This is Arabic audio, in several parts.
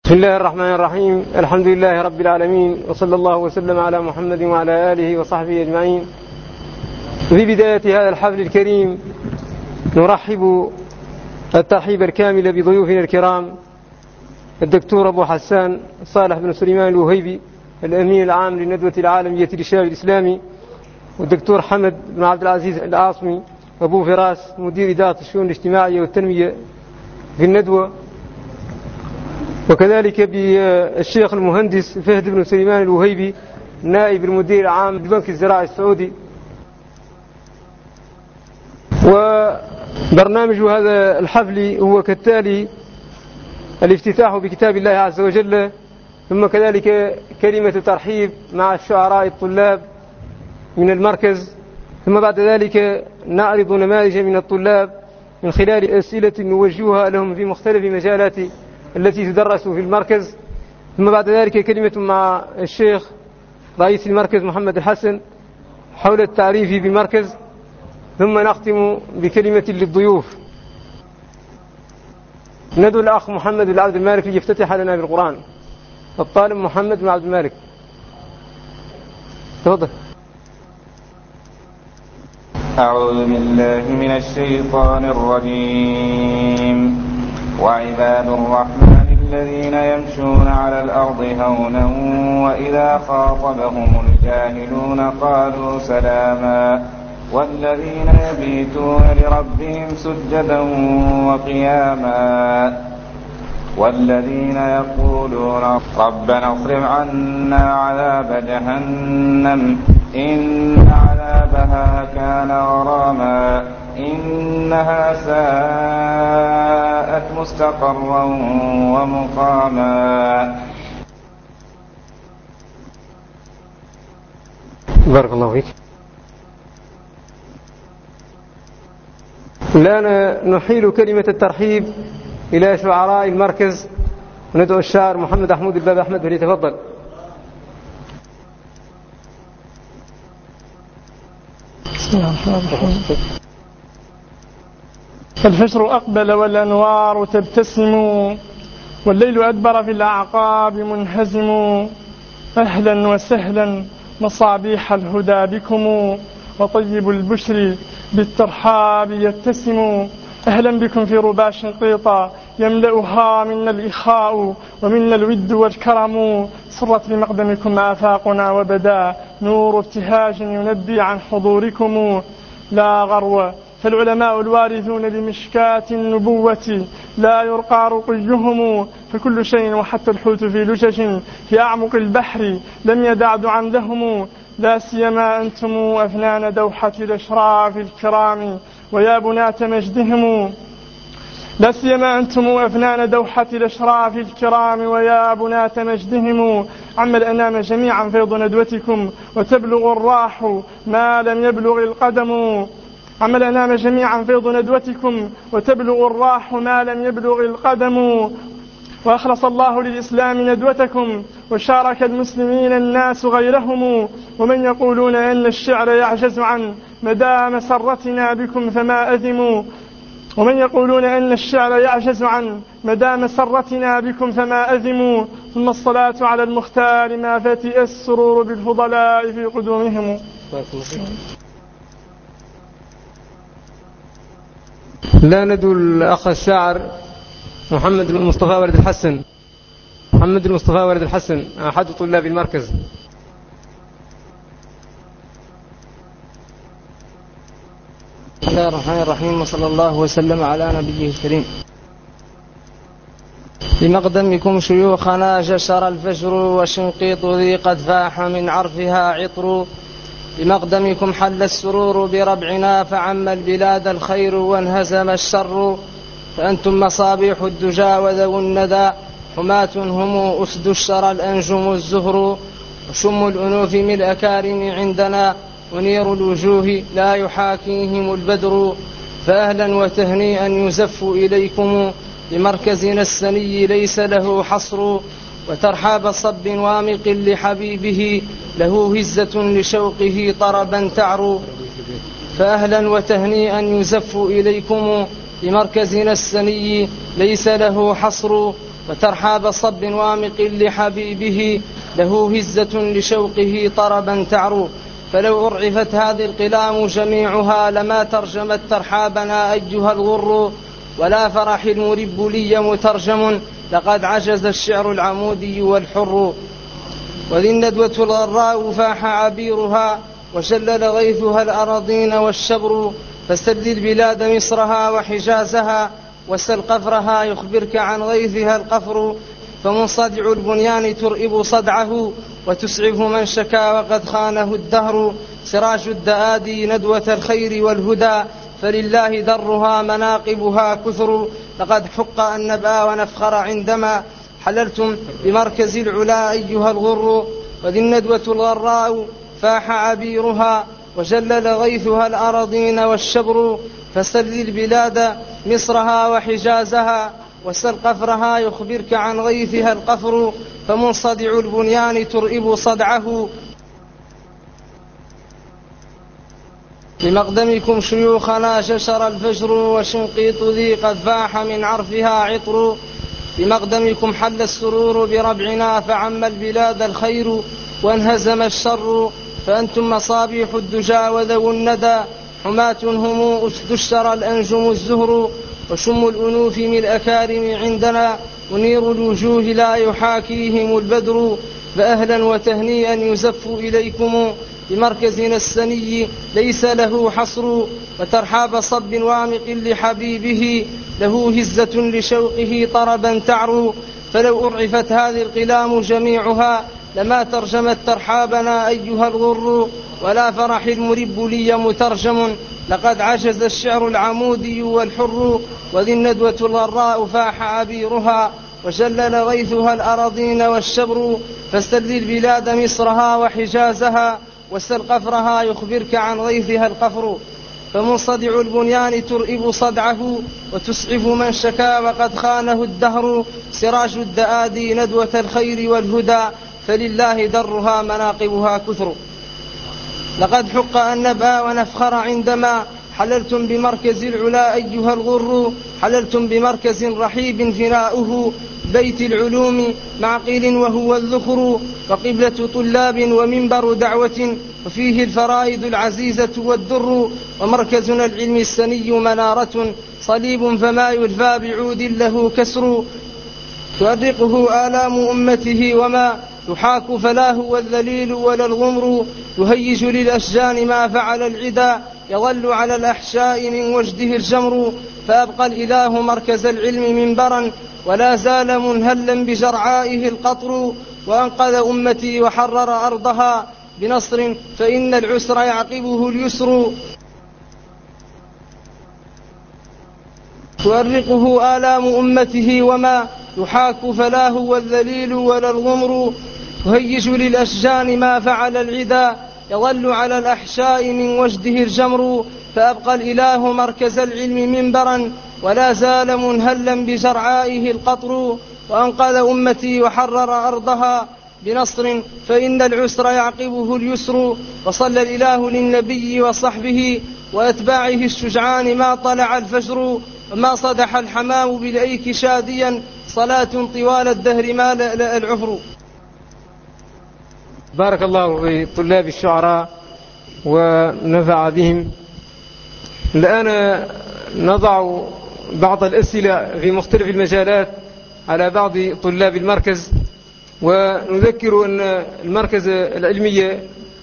بسم الله الرحمن الرحيم. الحمد لله رب العالمين، وصلى الله وسلم على محمد وعلى آله وصحبه أجمعين. في بداية هذا الحفل الكريم نرحب الترحيب الكامل بضيوفنا الكرام: الدكتور أبو حسان صالح بن سليمان الوهيبي، الأمين العام للندوة العالمية للشباب الإسلامي، والدكتور حمد بن عبد العزيز العاصمي أبو فراس، مدير إدارة الشؤون الاجتماعية والتنمية في الندوة، وكذلك بالشيخ المهندس فهد بن سليمان الوهيبي، نائب المدير العام للبنك الزراعي السعودي. وبرنامج هذا الحفل هو كالتالي: الافتتاح بكتاب الله عز وجل، ثم كذلك كلمة ترحيب مع الشعراء الطلاب من المركز، ثم بعد ذلك نعرض نماذج من الطلاب من خلال أسئلة نوجهها لهم في مختلف مجالات التي تدرس في المركز، ثم بعد ذلك كلمة مع الشيخ رئيس المركز محمد الحسن حول التعريف بالمركز، ثم نختم بكلمة للضيوف. ندعو الأخ محمد بن عبد المالك ليفتتح لنا بالقرآن. الطالب محمد بن عبد المالك، تفضل. أعوذ بالله من الشيطان الرجيم. وعباد الرحمن الذين يمشون على الأرض هونا وإذا خاطبهم الجاهلون قالوا سلاما والذين يبيتون لربهم سجدا وقياما والذين يقولون ربنا اصرف عنا عذاب جهنم إن عذابها كان غراما إنها ساءت مستقرا ومقاما. بارك الله فيك. الآن نحيل كلمة الترحيب إلى شعراء المركز، وندعو الشاعر محمد أحمد الباب أحمد فليتفضل. بسم الله الرحمن الرحيم. الفجر أقبل والأنوار تبتسم والليل أدبر في الأعقاب منهزم. أهلا وسهلا مصابيح الهدى بكم وطيب البشر بالترحاب يتسم. أهلا بكم في ربا شنقيطة يملأها منا الإخاء ومنا الود والكرم. سرت بمقدمكم آفاقنا وبدا نور ابتهاج ينبي عن حضوركم. لا غرو فالعلماء الوارثون لمشكاة النبوة لا يرقى رقيهم، فكل شيء وحتى الحوت في لجج في أعمق البحر لم يدع دعا لهم. لا سيما أنتم أفنان دوحة الأشراف الكرام ويا بنات مجدهم. لا سيما أنتم أفنان دوحة الأشراف الكرام ويا بنات مجدهم. عم الأنام جميعا فيض ندوتكم وتبلغ الراح ما لم يبلغ القدم. عم الأنام جميعا فيض ندوتكم وتبلغ الراح ما لم يبلغ القدم. وأخلص الله للإسلام ندوتكم وشارك المسلمين الناس غيرهم. ومن يقولون أن الشعر يعجز عن مدى مسرتنا بكم فما أذموا. ومن يقولون أن الشعر يعجز عن مدى مسرتنا بكم فما أذموا. ثم الصلاة على المختار ما فتئ السرور بالفضلاء في قدومهم. لا ندعو الأخ الشاعر محمد المصطفى ولد الحسن. محمد المصطفى ولد الحسن أحد طلاب المركز. بسم الله الرحمن الرحيم، وصلى الله وسلم على نبيه الكريم. بمقدمكم شيوخنا جشر الفجر وشنقيط ذي قد فاح من عرفها عطر. بمقدمكم حل السرور بربعنا فعم البلاد الخير وانهزم الشر. فأنتم مصابيح الدجى وذو الندى حماة هم أسد الشرى الأنجم الزهر. وشم الأنوف من الأكارم عندنا ونير الوجوه لا يحاكيهم البدر. فأهلا وتهنيئا يزف إليكم بمركزنا السني ليس له حصر. وترحاب صب وامق لحبيبه له هزة لشوقه طربا تعر. فأهلا وتهنيئا يزف إليكم بمركزنا السني ليس له حصر. وترحاب صب وامق لحبيبه له هزة لشوقه طربا تعرو. فلو أرعفت هذه القلام جميعها لما ترجمت ترحابنا أيها الغر، ولا فرح المرب لي مترجم لقد عجز الشعر العمودي والحر. وذي الندوة الغراء فاح عبيرها وشلل غيثها الأراضين والشبر. فسل البلاد مصرها وحجازها وسل قفرها يخبرك عن غيثها القفر. فمنصدع البنيان ترئب صدعه وتسعف من شكا وقد خانه الدهر. سراج الدآدي ندوة الخير والهدى فلله درها مناقبها كثر. لقد حق أن نبأ ونفخر عندما حللتم بمركز العلا أيها الغر. وذي الندوة الغراء فاح عبيرها وجلل غيثها الأراضين والشبر. فسل البلاد مصرها وحجازها وسل قفرها يخبرك عن غيثها القفر. فمنصدع البنيان ترئب صدعه بمقدمكم شيوخنا جشر الفجر وشنقيط ذي قد فاح من عرفها عطر. بمقدمكم حل السرور بربعنا فعم البلاد الخير وانهزم الشر. فأنتم مصابيح الدجى وذو الندى حماة هم أسد الشرى الأنجم الزهر. وشم الأنوف من الأكارم عندنا منير الوجوه لا يحاكيهم البدر. فأهلا وتهنيئا يزف إليكم بمركزنا السني ليس له حصر. وترحاب صب وامق لحبيبه له هزة لشوقه طربا تعرو. فلو أرعفت هذه القلام جميعها لما ترجمت ترحابنا أيها الغر، ولا فرح المرب لي مترجم لقد عجز الشعر العمودي والحر. وذي الندوة الغراء فاح عبيرها وجلل غيثها الأراضين والشبر. فسل البلاد مصرها وحجازها وسل قفرها يخبرك عن غيثها القفر. فمنصدع البنيان ترئب صدعه وتسعف من شكا وقد خانه الدهر. سراج الدآدي ندوة الخير والهدى فلله درها مناقبها كثر. لقد حق أن نبأ ونفخر عندما حللتم بمركز العلا أيها الغر. حللتم بمركز رحيب فناؤه بيت العلوم معقل وهو الذخر. وقبلة طلاب ومنبر دعوة وفيه الفرائض العزيزة والدر. ومركزنا العلم السني منارة صليب فما يلفى بعود له كسر. تؤرقه آلام أمته وما يحاك فلا هو الذليل ولا الغمر. يهيج للأشجان ما فعل العدا يظل على الأحشاء من وجده الجمر. فأبقى الإله مركز العلم منبرا ولا زال منهلا بجرعائه القطر. وأنقذ أمتي وحرر أرضها بنصر فإن العسر يعقبه اليسر. تؤرقه آلام أمته وما يحاك فلا هو الذليل ولا الغمر. يهيج للأشجان ما فعل العدا يظل على الأحشاء من وجده الجمر. فأبقى الإله مركز العلم منبرا ولا زال منهلا بجرعائه القطر. وأنقذ أمتي وحرر أرضها بنصر فإن العسر يعقبه اليسر. وصلى الإله للنبي وصحبه وأتباعه الشجعان ما طلع الفجر. وما صدح الحمام بالأيك شاديا صلاة طوال الدهر ما لألأ العفر. بارك الله في طلاب الشعراء ونفع بهم. الآن نضع بعض الأسئلة في مختلف المجالات على بعض طلاب المركز. ونذكر أن المركز العلمي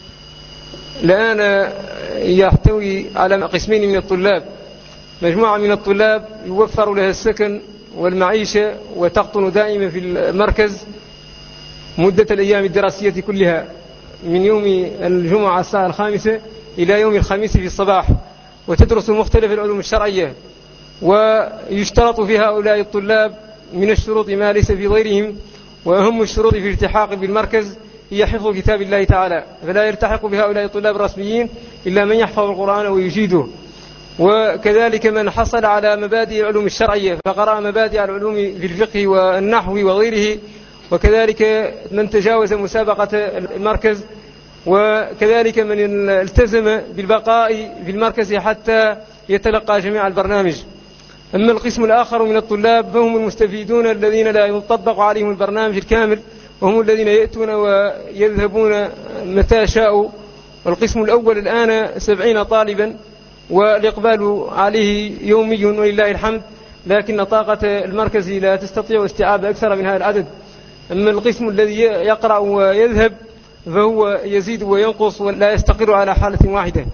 الآن يحتوي على قسمين من الطلاب. مجموعة من الطلاب يوفر لها السكن والمعيشة وتقطن دائما في المركز مدة الأيام الدراسية كلها من يوم الجمعة الساعة 5 إلى يوم الخميس في الصباح، وتدرس مختلف العلوم الشرعية. ويشترط في هؤلاء الطلاب من الشروط ما ليس في غيرهم، وأهم الشروط في الالتحاق بالمركز هي حفظ كتاب الله تعالى، فلا يلتحق بهؤلاء الطلاب الرسميين إلا من يحفظ القرآن ويجيده. وكذلك من حصل على مبادئ العلوم الشرعية فقرأ مبادئ العلوم في الفقه والنحو وغيره، وكذلك من تجاوز مسابقة المركز، وكذلك من التزم بالبقاء في المركز حتى يتلقى جميع البرنامج. أما القسم الآخر من الطلاب فهم المستفيدون الذين لا يطبق عليهم البرنامج الكامل، وهم الذين يأتون ويذهبون متى شاءوا. والقسم الأول الآن 70 طالبا، والإقبال عليه يومي ولله الحمد، لكن طاقة المركز لا تستطيع استيعاب أكثر من هذا العدد. أما القسم الذي يقرأ ويذهب فهو يزيد وينقص ولا يستقر على حالة واحدة.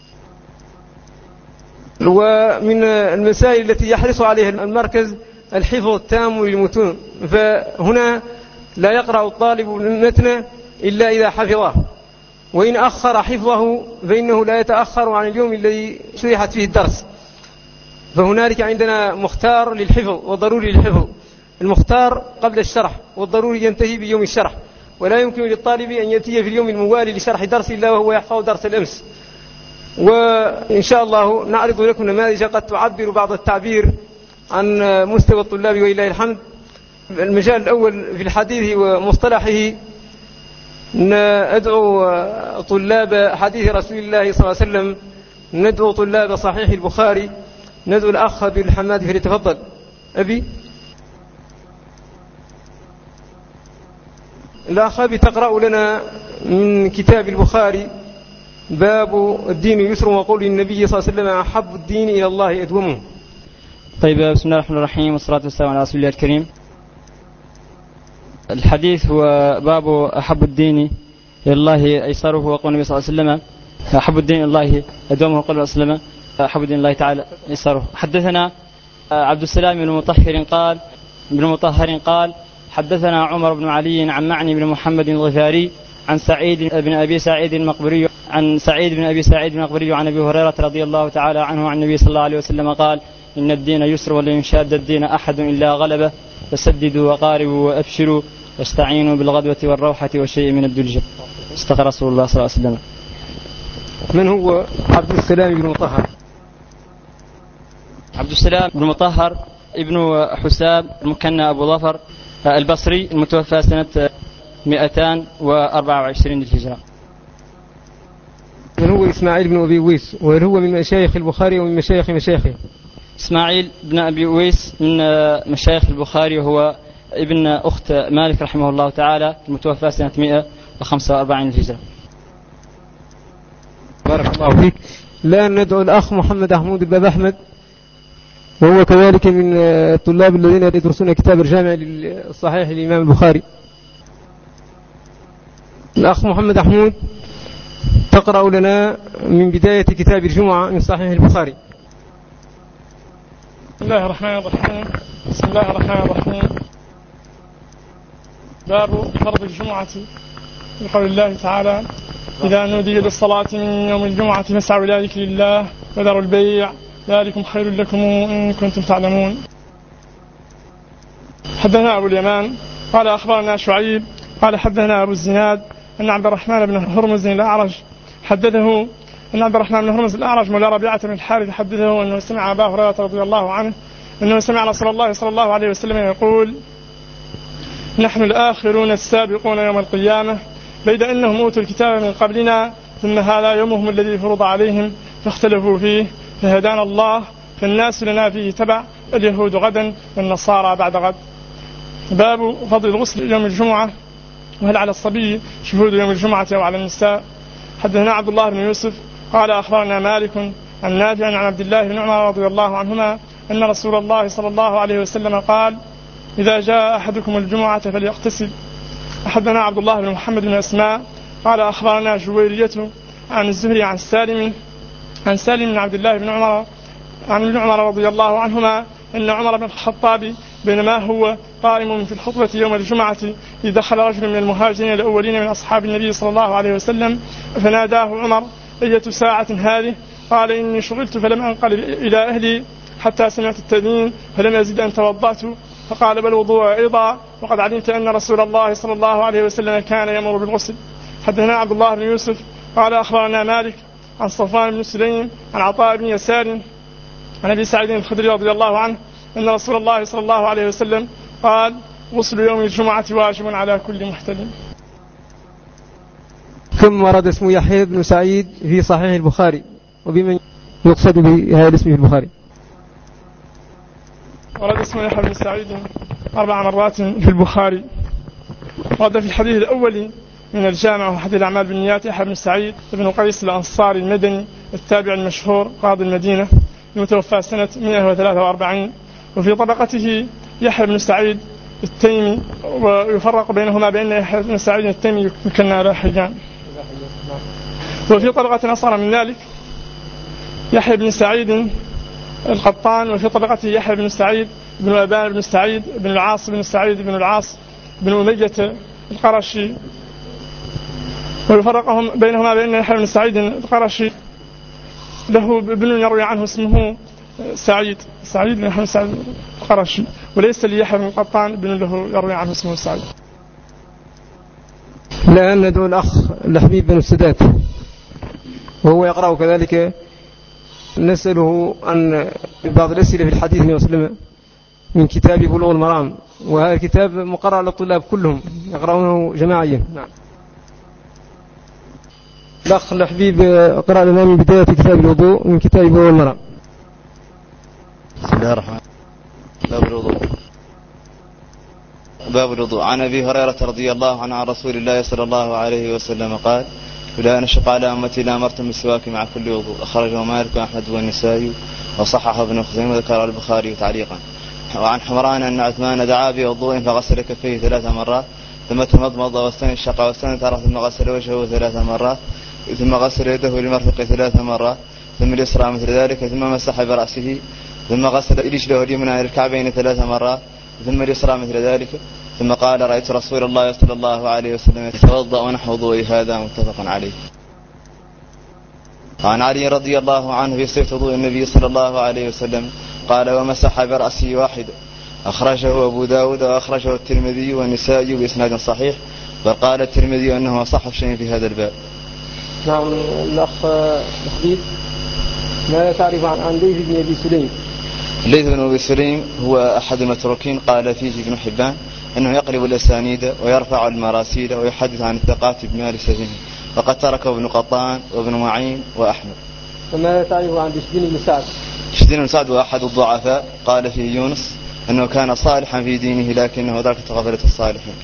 ومن المسائل التي يحرص عليها المركز الحفظ التام للمتون، فهنا لا يقرأ الطالب المتن إلا إذا حفظه، وإن أخر حفظه فإنه لا يتأخر عن اليوم الذي شرحت فيه الدرس. فهنالك عندنا مختار للحفظ وضروري للحفظ. المختار قبل الشرح، والضروري ينتهي بيوم الشرح، ولا يمكن للطالب أن يأتي في اليوم الموالي لشرح درس إلا وهو يحفظ درس الأمس. وإن شاء الله نعرض لكم نماذج قد تعبر بعض التعبير عن مستوى الطلاب ولله الحمد. المجال الأول في الحديث ومصطلحه، ندعو طلاب حديث رسول الله صلى الله عليه وسلم، ندعو طلاب صحيح البخاري، ندعو الأخ بالحماد فليتفضل. أبي الأخ بتقرأ لنا من كتاب البخاري باب الدين يسر وقول النبي صلى الله عليه وسلم أحب الدين إلى الله أدومه. طيب، بسم الله الرحمن الرحيم، والصلاة والسلام على رسول الله الكريم. الحديث هو باب أحب الدين إلى الله أيسره وقول النبي صلى الله عليه وسلم أحب الدين إلى الله أدومه وقول النبي صلى الله عليه وسلم أحب الدين الله تعالى أيسره. حدثنا عبد السلام بن مطهر قال حدثنا عمر بن علي عن معني بن محمد الغفاري عن سعيد بن أبي سعيد المقبري عن أبي هريرة رضي الله تعالى عنه عن النبي صلى الله عليه وسلم قال إن الدين يسر ولن يشاد الدين أحد إلا غلبه، فسددوا وقاربوا وأبشروا واستعينوا بالغدوة والروحة وشيء من الدلجة. استغفر رسول الله صلى الله عليه وسلم. من هو عبد السلام بن مطهر؟ عبد السلام بن مطهر ابن حساب المكنى أبو ظفر البصري، المتوفى سنة 224 للهجرة. من هو إسماعيل بن أبي ويس، وهل هو من مشايخ البخاري ومن مشايخه؟ إسماعيل بن أبي ويس من مشايخ البخاري، وهو ابن أخت مالك رحمه الله تعالى، المتوفى سنة 145 للهجرة. بارك الله فيك. الآن ندعو الأخ محمد أحمود بن أحمد، وهو كذلك من الطلاب الذين يدرسون كتاب الجامع للصحيح للإمام البخاري. الأخ محمد أحمود تقرأ لنا من بداية كتاب الجمعة من صحيح البخاري. بسم الله الرحمن الرحيم. باب فرض الجمعة، بقول الله تعالى إذا نودي للصلاة من يوم الجمعة فاسعوا إلى ذكر الله وذروا البيع ذلكم خير لكم إن كنتم تعلمون. حدثنا أبو اليمان قال أخبرنا شعيب قال حدثنا أبو الزناد أن عبد الرحمن بن هرمز الأعرج حدثه أن عبد الرحمن بن هرمز الأعرج مولى ربيعة بن الحارث حدثه أنه سمع أبا هريرة رضي الله عنه أنه سمع رسول الله صلى الله عليه وسلم يقول نحن الآخرون السابقون يوم القيامة، بيد أنهم أوتوا الكتاب من قبلنا ثم هذا يومهم الذي فرض عليهم فاختلفوا فيه فهدانا الله، فالناس لنا فيه تبع، اليهود غدا والنصارى بعد غد. باب فضل الغسل يوم الجمعة، وهل على الصبي شهود يوم الجمعة أو على النساء. حدثنا عبد الله بن يوسف قال أخبرنا مالك عن نافع عن عبد الله بن عمر رضي الله عنهما أن رسول الله صلى الله عليه وسلم قال إذا جاء أحدكم الجمعة فليغتسل. حدثنا عبد الله بن محمد بن أسماء قال أخبرنا جويرية عن الزهري عن سالم من عبد الله بن عمر عن ابن عمر رضي الله عنهما أن عمر بن الخطاب بينما هو قائم في الخطبة يوم الجمعة إذ دخل رجل من المهاجرين الأولين من أصحاب النبي صلى الله عليه وسلم فناداه عمر أية ساعة هذه؟ قال إني شغلت فلم أنقلب إلى أهلي حتى سمعت التأذين فلم أزد أن توضأت. فقال بل وضوء أيضا وقد علمت أن رسول الله صلى الله عليه وسلم كان يأمر بالغسل. حدثنا عبد الله بن يوسف قال أخبرنا مالك عن صفوان بن سليم عن عطاء بن يسار عن أبي سعيد الخدري رضي الله عنه أن رسول الله صلى الله عليه وسلم قال غسل يوم الجمعة واجب على كل محتلم. ثم ورد اسم يحيى بن سعيد في صحيح البخاري، وبمن يقصد بهذا الاسم في البخاري؟ ورد اسم يحيى بن سعيد 4 مرات في البخاري. ورد في الحديث الأول من الجامع وحديث الأعمال بالنيات يحيى بن سعيد بن قيس الأنصاري المدني التابع المشهور قاضي المدينة المتوفى سنة 143. وفي طبقته يحيى بن سعيد التيمي، ويفرق بينهما بأن يحيى بن سعيد التيمي يكنى راحجان. وفي طبقة أصغر من ذلك يحيى بن سعيد القطان، وفي طبقته يحيى بن سعيد بن أبان بن سعيد بن العاص بن سعيد بن العاص بن أمية القرشي. ويفرقهم بينهما بأن يحيى بن سعيد القرشي له ابن يروي عنه اسمه سعيد بن يحيى بن سعيد القرشي، وليس ليحيى بن القطان بن له يروي عنه اسمه سعيد. لا ندعو الأخ لحبيب بن السدات وهو يقرأ كذلك، نسأله عن بعض الأسئلة في الحديث النبي صلى الله عليه وسلم من كتاب بلوغ المرام، وهذا الكتاب مقرر للطلاب كلهم يقرأونه جماعيا. نعم. الأخ الحبيب قرأ لنا من بداية كتاب الوضوء من كتاب بلوغ المرام. بسم الله الرحمن الرحيم. باب الوضوء. عن أبي هريرة رضي الله عنه عن رسول الله صلى الله عليه وسلم قال: لا نشق على أمتي لأمرتم بالسواك مع كل وضوء. أخرجه مالك وأحمد والنسائي وصححه ابن خزيمة وذكره البخاري تعليقا. وعن حمران أن عثمان دعا بوضوء فغسل كفيه 3 مرات، ثم تمضمض واستنشق واستنثر، ثم غسل وجهه 3 مرات، ثم غسل يده للمرفق 3 مرات، ثم اليسرى مثل ذلك، ثم مسح برأسه، ثم غسل رجله اليمنى إلى الكعبين 3 مرات، ثم اليسرى مثل ذلك، ثم قال: رأيت رسول الله صلى الله عليه وسلم يتوضأ ونحو وضوئي هذا. متفق عليه. وعن علي رضي الله عنه في صفة وضوء النبي صلى الله عليه وسلم قال: ومسح برأسه واحدا. أخرجه أبو داود وأخرجه الترمذي والنسائي بإسناد صحيح، بل قال الترمذي أنه أصح شيء في هذا الباب. نعم. الأخ الحبيب ما تعرف عن ليث بن أبي سليم؟ ليث بن أبي سليم هو أحد المتروكين، قال فيه ابن حبان أنه يقلب الأسانيد ويرفع المراسيل ويحدث عن الثقات بمال سجنه، وقد تركه ابن قطان وابن معين وأحمد. فما تعرف عن بشدين بن سعد؟ بشدين بن سعد وأحد الضعفاء، قال فيه يونس أنه كان صالحا في دينه لكنه دركة غفلة الصالحين.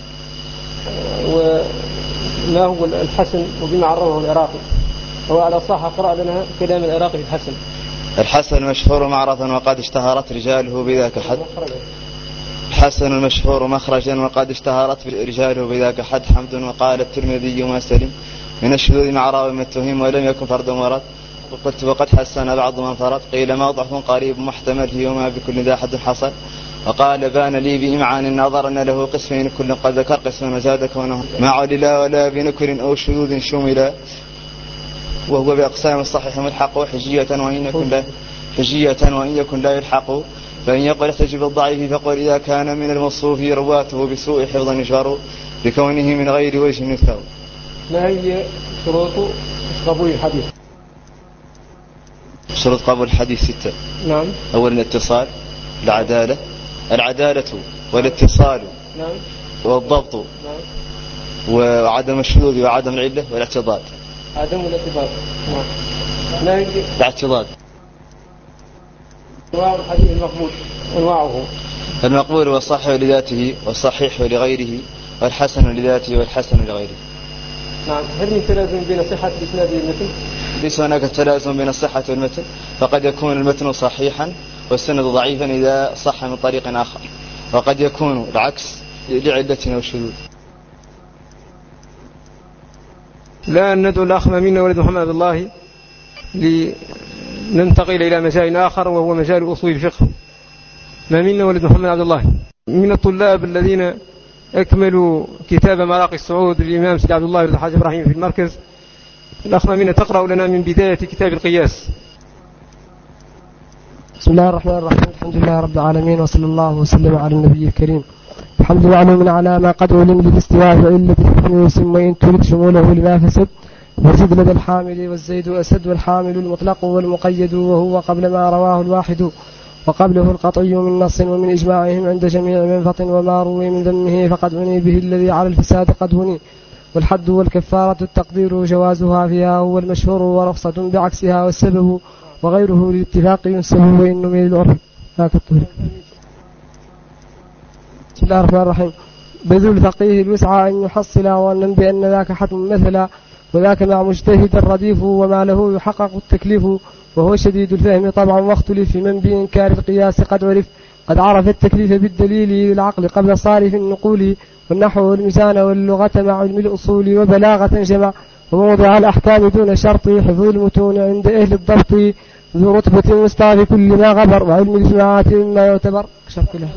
وما هو الحسن وبما عرفه العراقي؟ هو على صح قرأ لنا كلام العراقي في الحسن. الحسن مشهور معرفا وقد اشتهرت رجاله بذاك حد. الحسن المشهور مخرجا وقد اشتهرت رجاله بذاك حد. حمد. وقال الترمذي ما سلم من الشذوذ مع راوي متهم ولم يكن فرد مرض. قلت وقد حسن بعض من فرد. قيل ما ضعف قريب محتمل فيه وما بكل ذا حد حصل. وقال بان لي بإمعان النظر أن له قسمين كل قد ذكر قسما وزاد كونه ما عللا ولا بنكر أو شذوذ شملا، وهو بأقسام الصحيح ملحق حجية وإن يكن لا يلحق. فإن يقل احتج بالضعيف فقل إذا كان من الموصوف رواته بسوء حفظا يشهر بكونه من غير وجه يذكر. ما هي شروط قبول الحديث؟ شروط قبول الحديث 6. نعم. أولا الاتصال، العدالة والاتصال، نعم، والضبط، نعم، وعدم الشذوذ وعدم العلة والاعتضاد. عدم الاعتضاد. نعم. ما هي الاعتضاد؟ أنواع الحديث المقبول. أنواعه: المقبول والصحيح لذاته والصحيح لغيره والحسن لذاته والحسن لغيره. نعم. هل من تلازم بين صحة الإسناد والمتن؟ ليس هناك تلازم بين الصحة والمتن، فقد يكون المتن صحيحا والسند ضعيفا إذا صح من طريق آخر، وقد يكون العكس لعلة أو شذوذ. لا ندعو الأخ ما منا ولد محمد عبد الله لننتقل إلى مجال آخر وهو مجال أصول الفقه. ما منا ولد محمد عبد الله من الطلاب الذين أكملوا كتاب مراقي الصعود للإمام سيد عبد الله بن الحاج إبراهيم في المركز. الأخ ما منا تقرأ لنا من بداية كتاب القياس. بسم الله الرحمن الرحيم. الحمد لله رب العالمين، وصلى الله وسلم على النبي الكريم. الحمد معلوم على ما قد علم للاستواء وإلا بالحكم يسم وإن تريد شموله لما فسد. وزد لدى الحامل والزيد أسد، والحامل المطلق والمقيد وهو قبل ما رواه الواحد، وقبله القطعي من نص ومن إجماعهم عند جميع منفط، وما روي من ذمه فقد عني به الذي على الفساد قد هني. والحد والكفارة التقدير جوازها فيها هو المشهور، ورخصة بعكسها والسبب وغيره للاتفاق ينسب وإن من العرف. بسم الله الرحمن الرحيم. بذل الفقيه الوسعى أن يحصل وأن بأن ذاك حتم مثلا، وذاك مع مجتهد الرديف وما له يحقق التكليف، وهو شديد الفهم طبعا واختلف من بإنكار القياس قد عرف، قد عرف التكليف بالدليل العقل قبل صارف النقول، والنحو والميزان واللغة مع علم الأصول وبلاغة جمع، وموضع الأحكام دون شرط، حفظ المتون عند أهل الضبط، ذو رتبة وسطى في كل ما غبر، وعلم الإجماعات مما يعتبر شرط له.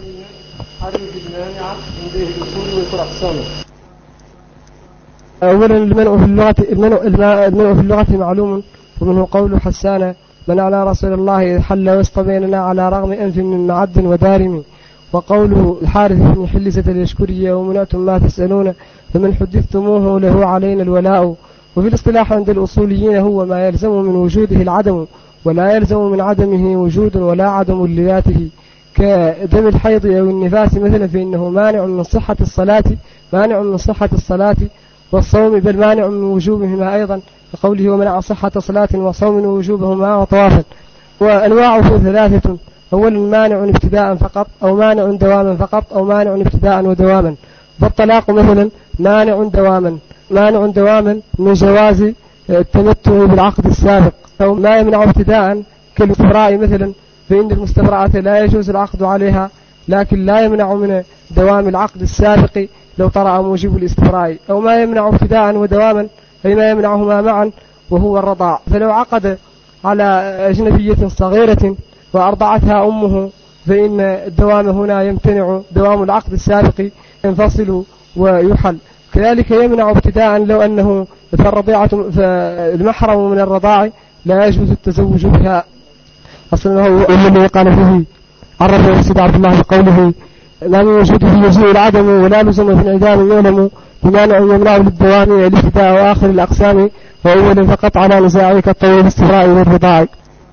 أولا المنع في اللغة معلوم، ومنه قول حسان منعنا رسول الله إذ حل وسط بيننا على رغم أنف من معد ودارم، وقوله الحارث بن حلزة اليشكرية ومنعتم ما تسألون فمن حدثتموه له علينا الولاء. وفي الاصطلاح عند الأصوليين هو ما يلزم من وجوده العدم، ولا يلزم من عدمه وجود ولا عدم لذاته، كدم الحيض أو النفاس مثلا، فإنه مانع من صحة الصلاة والصوم، بل مانع من وجوبهما أيضا، كقوله ومنع صحة صلاة وصوم ووجوبهما وطوافا. وأنواعه ثلاثة: أولا مانع ابتداء فقط، أو مانع دواما فقط، أو مانع ابتداء ودواما. فالطلاق مثلا مانع دواما من جواز التمتع بالعقد السابق، أو ما يمنع ابتداء كالاستبراء مثلا، فإن المستبرأة لا يجوز العقد عليها، لكن لا يمنع من دوام العقد السابق لو طرأ موجب الاستبراء. أو ما يمنع ابتداء ودواما أي ما يمنعهما معا وهو الرضاع، فلو عقد على أجنبية صغيرة وأرضعتها أمه فإن الدوام هنا يمتنع، دوام العقد السابق ينفصل ويحل. كذلك يمنع ابتداء لو أنه فالمحرم من الرضاع لا يجوز التزوج بها. أصلا هو الذي قال فيه عرفه السيد عبد الله بقوله لا من وجوده يجيء العدم ولا لزم في العدام يعلم بمانع يمنع للدوام الابتداء وآخر الأقسام، وأولا فقط على نزاعك الطويل الاستفراء والرضاع.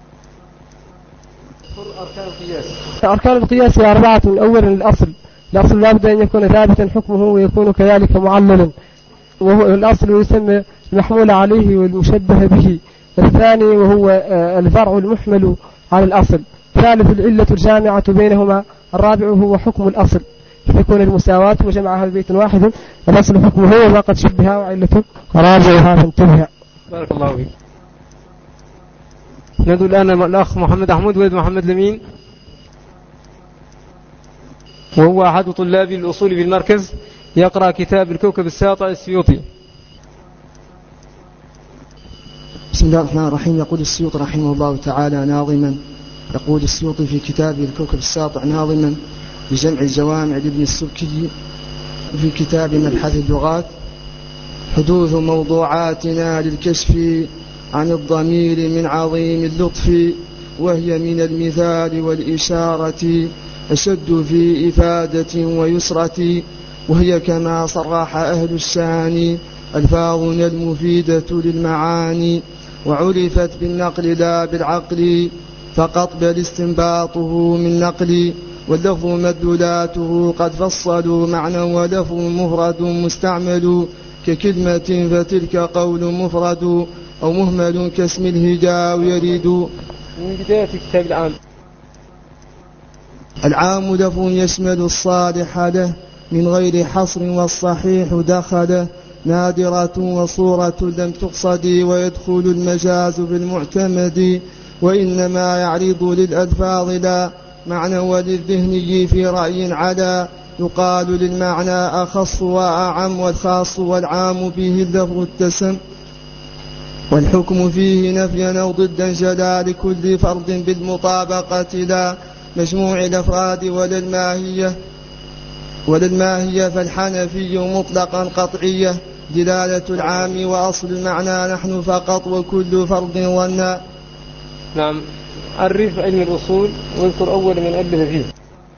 أركان القياس 4: أولا الأصل لا بد أن يكون ثابتا حكمه ويكون كذلك معللا، وهو الأصل يسمى المحمول عليه والمشبه به. الثاني وهو الفرع المحمل على الأصل. ثالث العلة الجامعة بينهما. الرابع هو حكم الأصل، تكون المساواة وجمعها ببيت واحد، الأصل حكمه وما قد شبهها وعلة رابعها فانتبه. بارك الله فيك. ندعو الآن الأخ محمد أحمد ولد محمد لمين، وهو أحد طلاب الأصول بالمركز، يقرأ كتاب الكوكب الساطع السيوطي. بسم الله الرحمن الرحيم. يقول السيوطي رحمه الله تعالى ناظما، يقول السيوطي في كتابه الكوكب الساطع ناظما بجمع الجوامع لابن السبكي في كتاب مبحث اللغات: حدوث موضوعاتنا للكشف عن الضمير من عظيم اللطف، وهي من المثال والإشارة أشد في إفادة ويسرة، وهي كما صرح أهل الشان ألفاظنا المفيدة للمعاني، وعرفت بالنقل لا بالعقل فقط، بل استنباطه من نقل، واللفظ مدلولاته قد فصلوا معنى، ولفظ مفرد مستعمل ككلمة فتلك قول مفرد، أو مهمل كاسم الهجاء يريد. من بداية كتاب العام لفظ يشمل الصالح له من غير حصر، والصحيح دخل نادرة وصورة لم تقصد، ويدخل المجاز بالمعتمد، وإنما يعرض للألفاظ لا معنى، وللذهني في رأي على، يقال للمعنى أخص وأعم، والخاص والعام به اللفظ التسم، والحكم فيه نفيا أو ضدا جلا لكل فرد بالمطابقة لا مجموع الأفراد وللماهية فالحنفي مطلقا قطعية دلالة العام وأصل المعنى نحن فقط، وكل فرد ظنا. نعم. عرف علم الأصول واذكر أول من ألف فيه.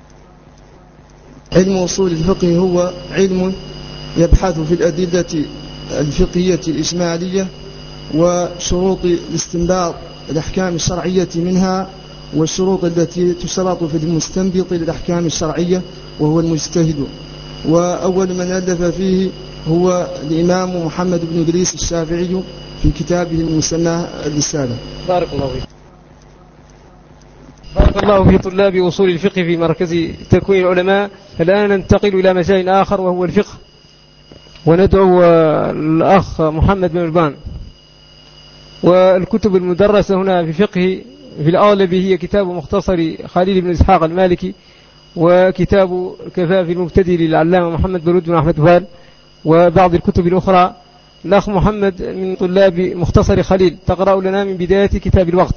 علم أصول الفقه هو علم يبحث في الأدلة الفقهية الإجمالية وشروط الاستنباط الأحكام الشرعية منها، والشروط التي تشترط في المستنبط للأحكام الشرعية وهو المجتهد. وأول من ألف فيه هو الإمام محمد بن إدريس الشافعي في كتابه المسمى الرسالة. بارك الله فيك. بارك الله في طلاب أصول الفقه في مركز تكوين العلماء. الآن ننتقل إلى مجال آخر وهو الفقه، وندعو الأخ محمد بن البان. والكتب المدرسة هنا في فقه في الأغلب هي كتاب مختصر خليل بن إسحاق المالكي، وكتاب كفاف المبتدئ للعلامة محمد بن بن أحمد فال، وبعض الكتب الأخرى. الأخ محمد من طلاب مختصر خليل، تقرأ لنا من بداية كتاب الوقت.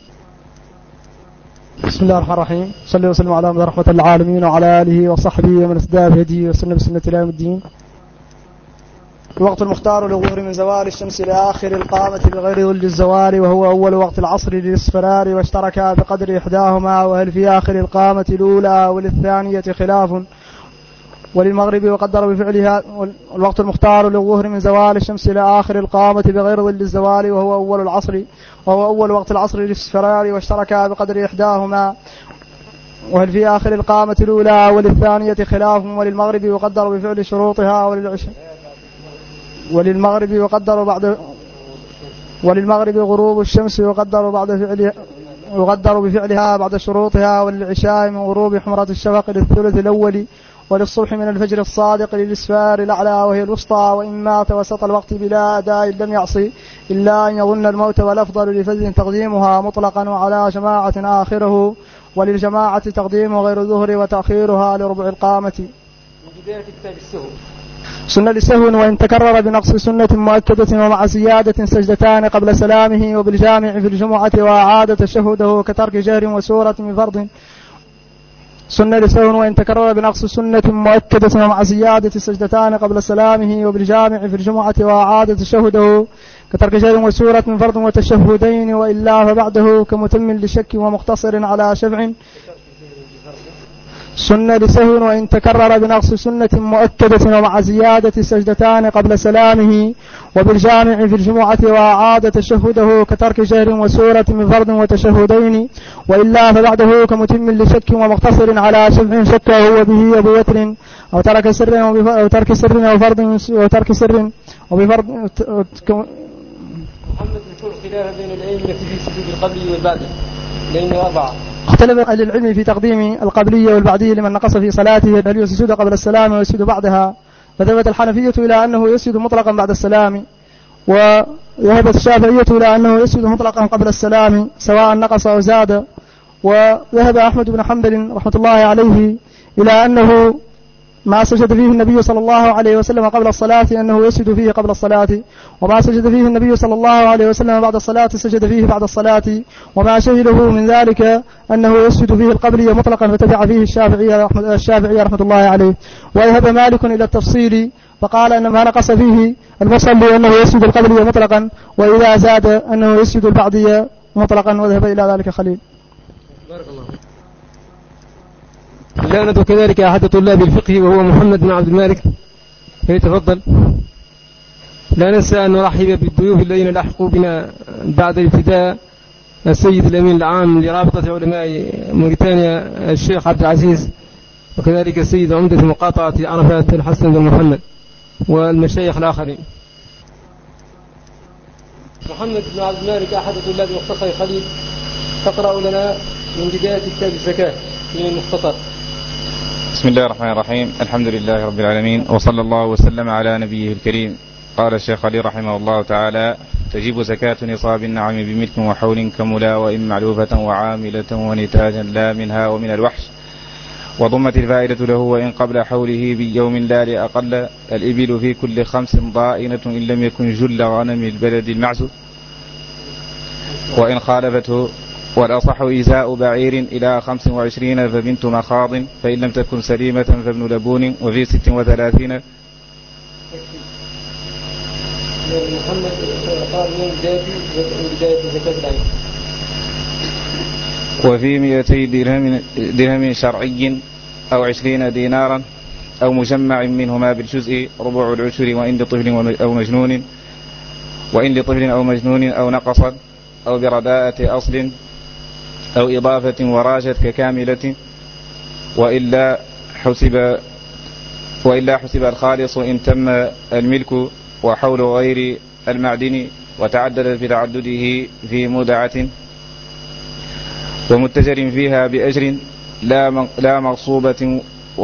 بسم الله الرحمن الرحيم. صلى وسلم على محمد رحمة العالمين وعلى آله وصحبه ومن اهتدى بهديه وسن بسنة إلى يوم الدين. الوقت المختار للظهر من زوال الشمس لآخر القامة بغير ظل الزوال، وهو أول وقت العصر للاصفرار، واشتركا بقدر إحداهما، وهل في آخر القامة الأولى وللثانية خلاف، وللمغرب وقدر بفعلها. الوقت المختار للظهر من زوال الشمس لآخر القامة بغير ظل الزوال، وهو أول وقت العصر للاصفرار، واشتركا بقدر إحداهما، وهل في آخر القامة الأولى وللثانية خلاف، وللمغرب وقدر بفعل شروطها، وللمغرب وقدر بعد وللمغرب غروب الشمس وقدر بفعلها بعد شروطها، وللعشاء من غروب حمرة الشفق للثلث الأول، وللصبح من الفجر الصادق للإسفار الأعلى وهي الوسطى، وإن مات وسط الوقت بلا أداء لم يعصي إلا أن يظن الموت، والأفضل لفجر تقديمها مطلقا وعلى جماعة آخره، وللجماعة تقديم غير الظهر وتأخيرها لربع القامة. سنة للسهو وإن تكرر بنقص سنة مؤكدة ومع زيادة سجدتان قبل سلامه، وبالجامع في الجمعة وأعاد تشهده كترك جهر وسورة من فرض. سنة لسهو وإن تكرر بنقص سنة مؤكدة ومع زيادة سجدتان قبل سلامه، وبالجامع في الجمعة وأعاد تشهده كترك جهر وسورة من فرض وتشهدين، وإلا فبعده كمتم لشك ومقتصر على شفع. سنة لسهو وإن تكرر بنقص سنة مؤكدة ومع زيادة سجدتان قبل سلامه، وبالجامع في الجمعة وأعاد تشهده كترك جهر وسورة من فرض وتشهدين، وإلا فبعده كمتم لشك ومقتصر على شفع شك هو به بوتر، أو ترك سر أو ترك سر أو فرض وترك سر وبفرض. محمد يكون خلاف بين العلم في سجود القبلي والبعدي لأنه 4. اختلف أهل العلم في تقديم القبلية والبعدية لمن نقص في صلاته، هل يسجد قبل السلام ويسجد بعدها؟ فذهبت الحنفية إلى أنه يسجد مطلقا بعد السلام، وذهبت الشافعية إلى أنه يسجد مطلقا قبل السلام سواء نقص أو زاد، وذهب أحمد بن حنبل رحمة الله عليه إلى أنه ما سجد فيه النبي صلى الله عليه وسلم قبل الصلاة أنه يسجد فيه قبل الصلاة، وما سجد فيه النبي صلى الله عليه وسلم بعد الصلاة سجد فيه بعد الصلاة، وما شهده من ذلك أنه يسجد فيه القبلية مطلقا، فتبع فيه الشافعي رحمة الله عليه. وذهب مالك إلى التفصيل فقال أن ما نقص فيه المصلي أنه يسجد القبلية مطلقا، وإذا زاد أنه يسجد البعدية مطلقا، وذهب إلى ذلك خليل. بارك الله. لا ندعو كذلك أحد طلاب الفقه وهو محمد بن عبد المالك، فليتفضل. لا ننسى أن نرحب بالضيوف الذين لحقوا بنا بعد الابتداء، السيد الأمين العام لرابطة علماء موريتانيا الشيخ عبد العزيز، وكذلك السيد عمدة مقاطعة عرفات الحسن بن محمد، والمشايخ الآخرين. محمد بن عبد المالك أحد طلاب مختصر خليل، تقرأ لنا من بداية كتاب الزكاة من المختصر. بسم الله الرحمن الرحيم. الحمد لله رب العالمين، وصلى الله وسلم على نبيه الكريم. قال الشيخ خليل رحمه الله تعالى: تجب زكاة نصاب النعم بملك وحول كملا، وإن معلوفة وعاملة ونتاجا لا منها ومن الوحش، وضمت الفائدة له وإن قبل حوله بيوم لا لأقل. الإبل في كل 5 ضائنة إن لم يكن جل غنم البلد المعزو، وإن خالفته. والأصح إزاء بعير إلى 25 فبنت مخاض، فإن لم تكن سليمة فابن لبون، وفي 36. محمد قال من بداية زكاة العين. وفي 200 درهم شرعي أو 20 دينارا أو مجمع منهما بالجزء ربع العشر، وإن لطفل أو مجنون أو نقص أو برداءة أصل أو إضافة وراجت ككاملة، وإلا حسب الخالص إن تم الملك وحول غير المعدن وتعدد في تعدده في مودعة. ومتجر فيها بأجر لا مغصوبة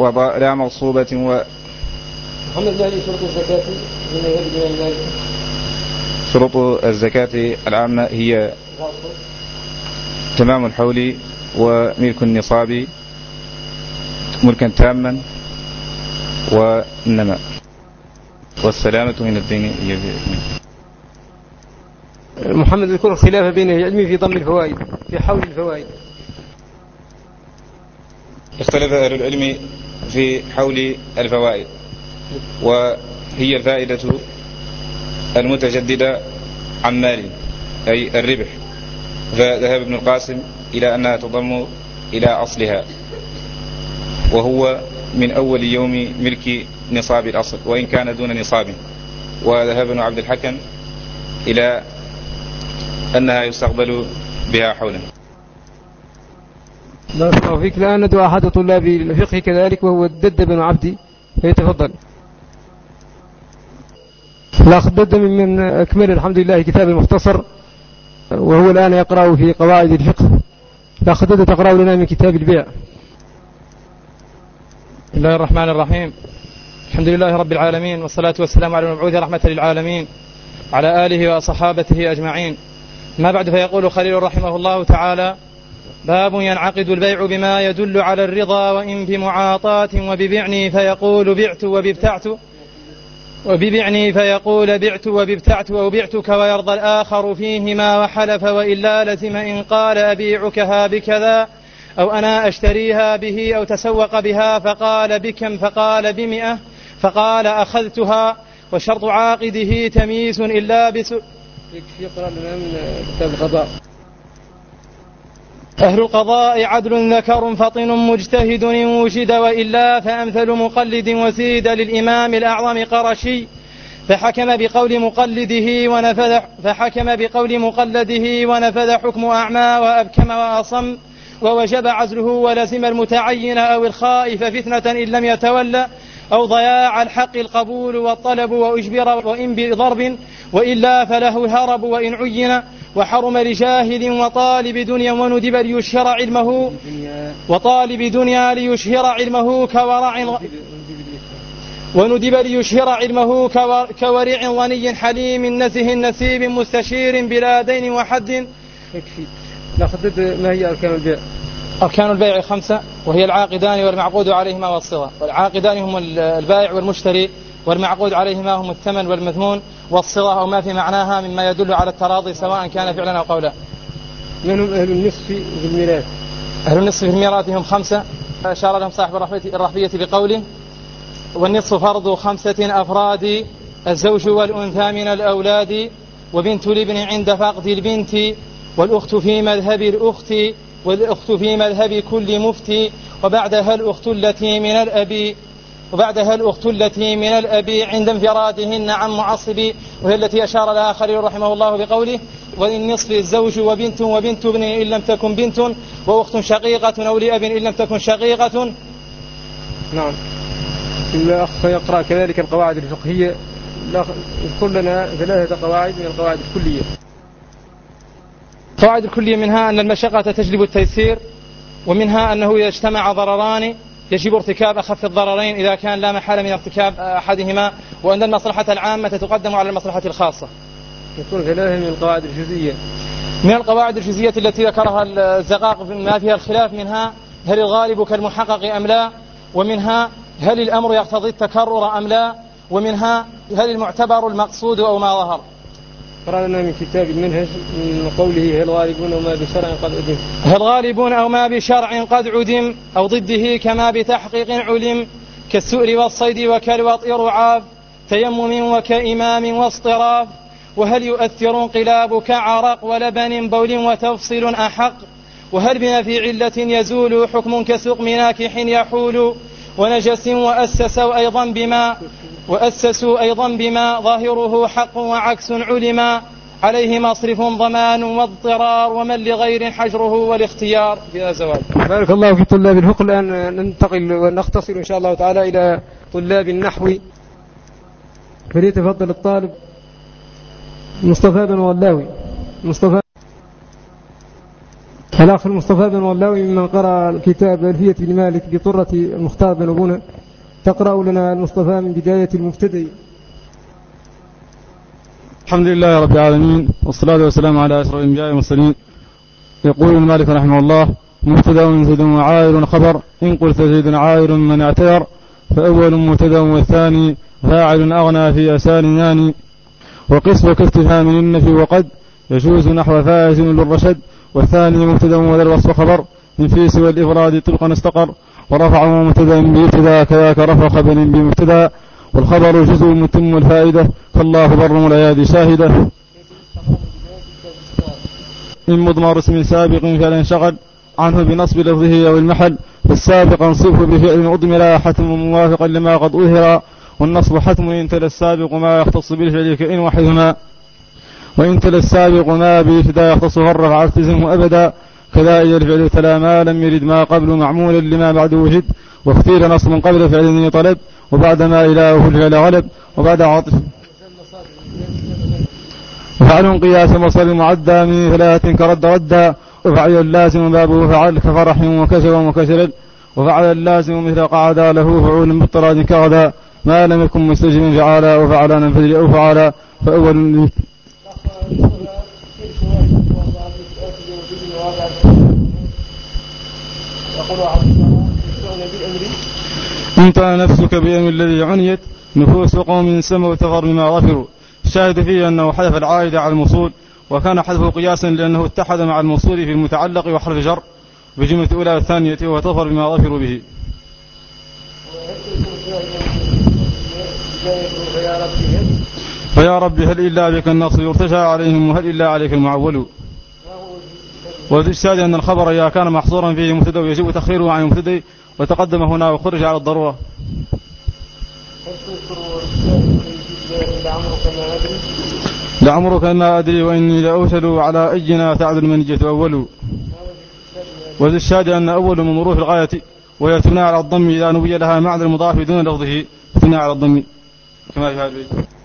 محمد مالي شروط الزكاة من يهب المال. شروط الزكاة العامة هي تمام الحول وملك النصاب ملكا تاما والنماء والسلامة من الدين. محمد يذكر الخلاف بين العلم في ضم الفوائد في حول الفوائد. اختلف أهل العلم في حول الفوائد، وهي الفائدة المتجددة عن مال أي الربح، فذهب ابن القاسم إلى أنها تضم إلى أصلها وهو من أول يوم ملك نصاب الأصل وإن كان دون نصاب، وذهب ابن عبد الحكم إلى أنها يستقبل بها حولا. بارك الله فيك. الآن ندعو أحد طلاب الفقه كذلك وهو الدد بن عبدي فيتفضل. الأخ الدد من أكمل الحمد لله كتاب المختصر وهو الآن يقرأ في قواعد الفقه. الأخ الدد تقرأ لنا من كتاب البيع. بسم الله الرحمن الرحيم. الحمد لله رب العالمين والصلاة والسلام على المبعوث رحمة للعالمين على آله وصحابته أجمعين. ما بعد، فيقول خليل رحمه الله تعالى: باب ينعقد البيع بما يدل على الرضا وإن بمعاطاة وببعني فيقول بعت وببتعت وببعني فيقول بعت وببتعت أو بعتك ويرضى الآخر فيهما وحلف وإلا لزم إن قال أبيعكها بكذا أو أنا أشتريها به أو تسوق بها فقال بكم فقال ب100 فقال أخذتها. وشرط عاقده تمييز إلا يكفي قرأ لنا من كتاب القضاء. أهل القضاء عدل ذكر فطن مجتهد إن وجد وإلا فأمثل مقلد وزيد للإمام الأعظم قرشي فحكم بقول مقلده ونفذ حكم أعمى وأبكم وأصم ووجب عزله ولزم المتعين أو الخائف فتنة إن لم يتولى أو ضياع الحق القبول والطلب وأجبر وإن بضرب وإلا فله الهرب وإن عين وحرم لجاهل وطالب دنيا وندب ليشهر علمه كورع غني حليم نزه نسيب مستشير بلا دين وحد. نحدد ما هي أركان البيع. أركان البيع 5 وهي العاقدان والمعقود عليهما والصغة. والعاقدان هم البائع والمشتري، والمعقود عليهما هم الثمن والمثمون، والصغة أو ما في معناها مما يدل على التراضي سواء كان فعلا أو قولا. من هم أهل النصف في الميراث؟ أهل النصف في الميراث هم 5 أشار لهم صاحب الرحبية بقوله: والنصف فرض 5 أفراد الزوج والأنثى من الأولاد وبنت الابن عند فقد البنت والأخت في مذهب الأخت والأخت في مذهب كل مفتي وبعدها الأخت التي من الأب عند انفرادهن عن معصب، وهي التي أشار لها خليل رحمه الله بقوله: وللنصف الزوج وبنت ابن إن لم تكن بنت وأخت شقيقة أو لأب إن لم تكن شقيقة. نعم. الأخ يقرأ كذلك القواعد الفقهية. يذكر لنا 3 قواعد من القواعد الكلية. القواعد الكلية منها أن المشقة تجلب التيسير، ومنها أنه إذا اجتمع ضرران يجب ارتكاب أخف الضررين إذا كان لا محالة من ارتكاب أحدهما، وأن المصلحة العامة تقدم على المصلحة الخاصة. يكون 3 من القواعد الجزئية. من القواعد الجزئية التي ذكرها الزقاق ما فيها الخلاف منها: هل الغالب كالمحقق أم لا؟ ومنها: هل الأمر يقتضي التكرر أم لا؟ ومنها: هل المعتبر المقصود أو ما ظهر؟ قرأنا من كتاب المنهج من قوله: هل غالبون أو ما بشرع قد عدم. هل غالبون أو ما بشرع قد عدم أو ضده كما بتحقيق علم كالسؤر والصيد وكالوطء رعاف تيمم وكإمام واصطراف. وهل يؤثر انقلاب كعرق ولبن بول وتفصيل أحق. وهل بنفي علة يزول حكم كسقم ناكح يحول ونجس وأسسوا أيضا بما ظاهره حق وعكس علما عليه مصرف ضمان واضطرار ومن لغير حجره والاختيار بلا زواج. بارك الله في طلاب الفقه. الآن ننتقل ونختصر إن شاء الله تعالى إلى طلاب النحو. فليتفضل الطالب مصطفى بن واللاوي. مصطفى. الأخ المصطفى بن واللاوي ممن قرأ الكتاب ألفية بن مالك بطرة المختار بن أبونا، تقرأ لنا المصطفى من بداية المبتدئ. الحمد لله رب العالمين، والصلاة والسلام على أشرف الأنبياء والمرسلين. يقول المالك رحمه الله: مبتدأ ومنتدى وعائر خبر، إن قلت زيد عائر من اعتذر، فأول مبتدأ والثاني فاعل أغنى في أسان ياني، وقسم كاستفهام النفي وقد يجوز نحو فائز للرشد، والثاني مبتدأ وذا الوصف خبر، إن في سوى الإفراد طبقا استقر، ورفعه مبتدأ بابتداء كذاك رفع خبر بمبتدأ، والخبر جزء متم الفائدة، فالله بر الأيادي شاهدة. إن مضمر اسم سابق فعل انشغل عنه بنصب لفظه أو المحل، فالسابق انصبه بفعل أضمر حتم موافقا لما قد أظهر، والنصب حتم إن تلا السابق ما يختص بالفعل كإن وحدهما، وإن تلا السابق ما بابتداء يختص الرفع التزمه أبدا، كذا إذا الفعل تلا ما لم يرد ما قبل معمولا لما بعد وجد، واختير نصب قبل فعل طلب وبعد ما إلهه الفعل غلب، وبعد عاطف وفعل قياس مصر معدى من ثلاثة كرد ردا، وفعل اللازم بابه فعل كفرح وكسر وكسر، وفعل اللازم مثل قعد له فعول بالطراد كغدا، ما لم يكن مستجما فعالا، وفعلا ننفذ أو فعالا، فأول انت نفسك بأمر الذي عنيت نفوس قوم سموا تفر بما غفروا. الشاهد فيه أنه حذف العائد على الموصول، وكان حذفه قياسا لأنه اتحد مع الموصول في المتعلق وحرف جر بجملة الأولى والثانية، وتظفر بما غفروا به. فيا رب هل إلا بك النصر يرتجى عليهم، وهل إلا عليك المعول. والإشهاد أن الخبر إذا كان محصورا فيه مبتدأ يجب تخيره عن المبتدأ، وتقدم هنا وخرج على الضرورة. لعمرك ما أدري وإني لأوسل على أينا تعدل منجة أول. والإشهاد أن أول من ظروف الغاية وهي تبنى على الضم إذا نبي لها معنى المضاف دون لفظه تبنى على الضم كما في هذا البيت.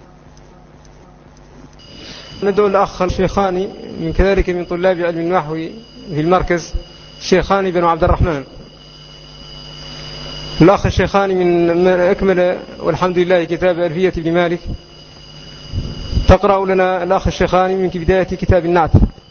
ندعو الأخ الشيخاني من كذلك من طلاب علم النحو في المركز، الشيخاني بن عبد الرحمن. الأخ الشيخاني من أكمل والحمد لله كتاب ألفية بن مالك، تقرأ لنا الأخ الشيخاني من بداية كتاب النعت.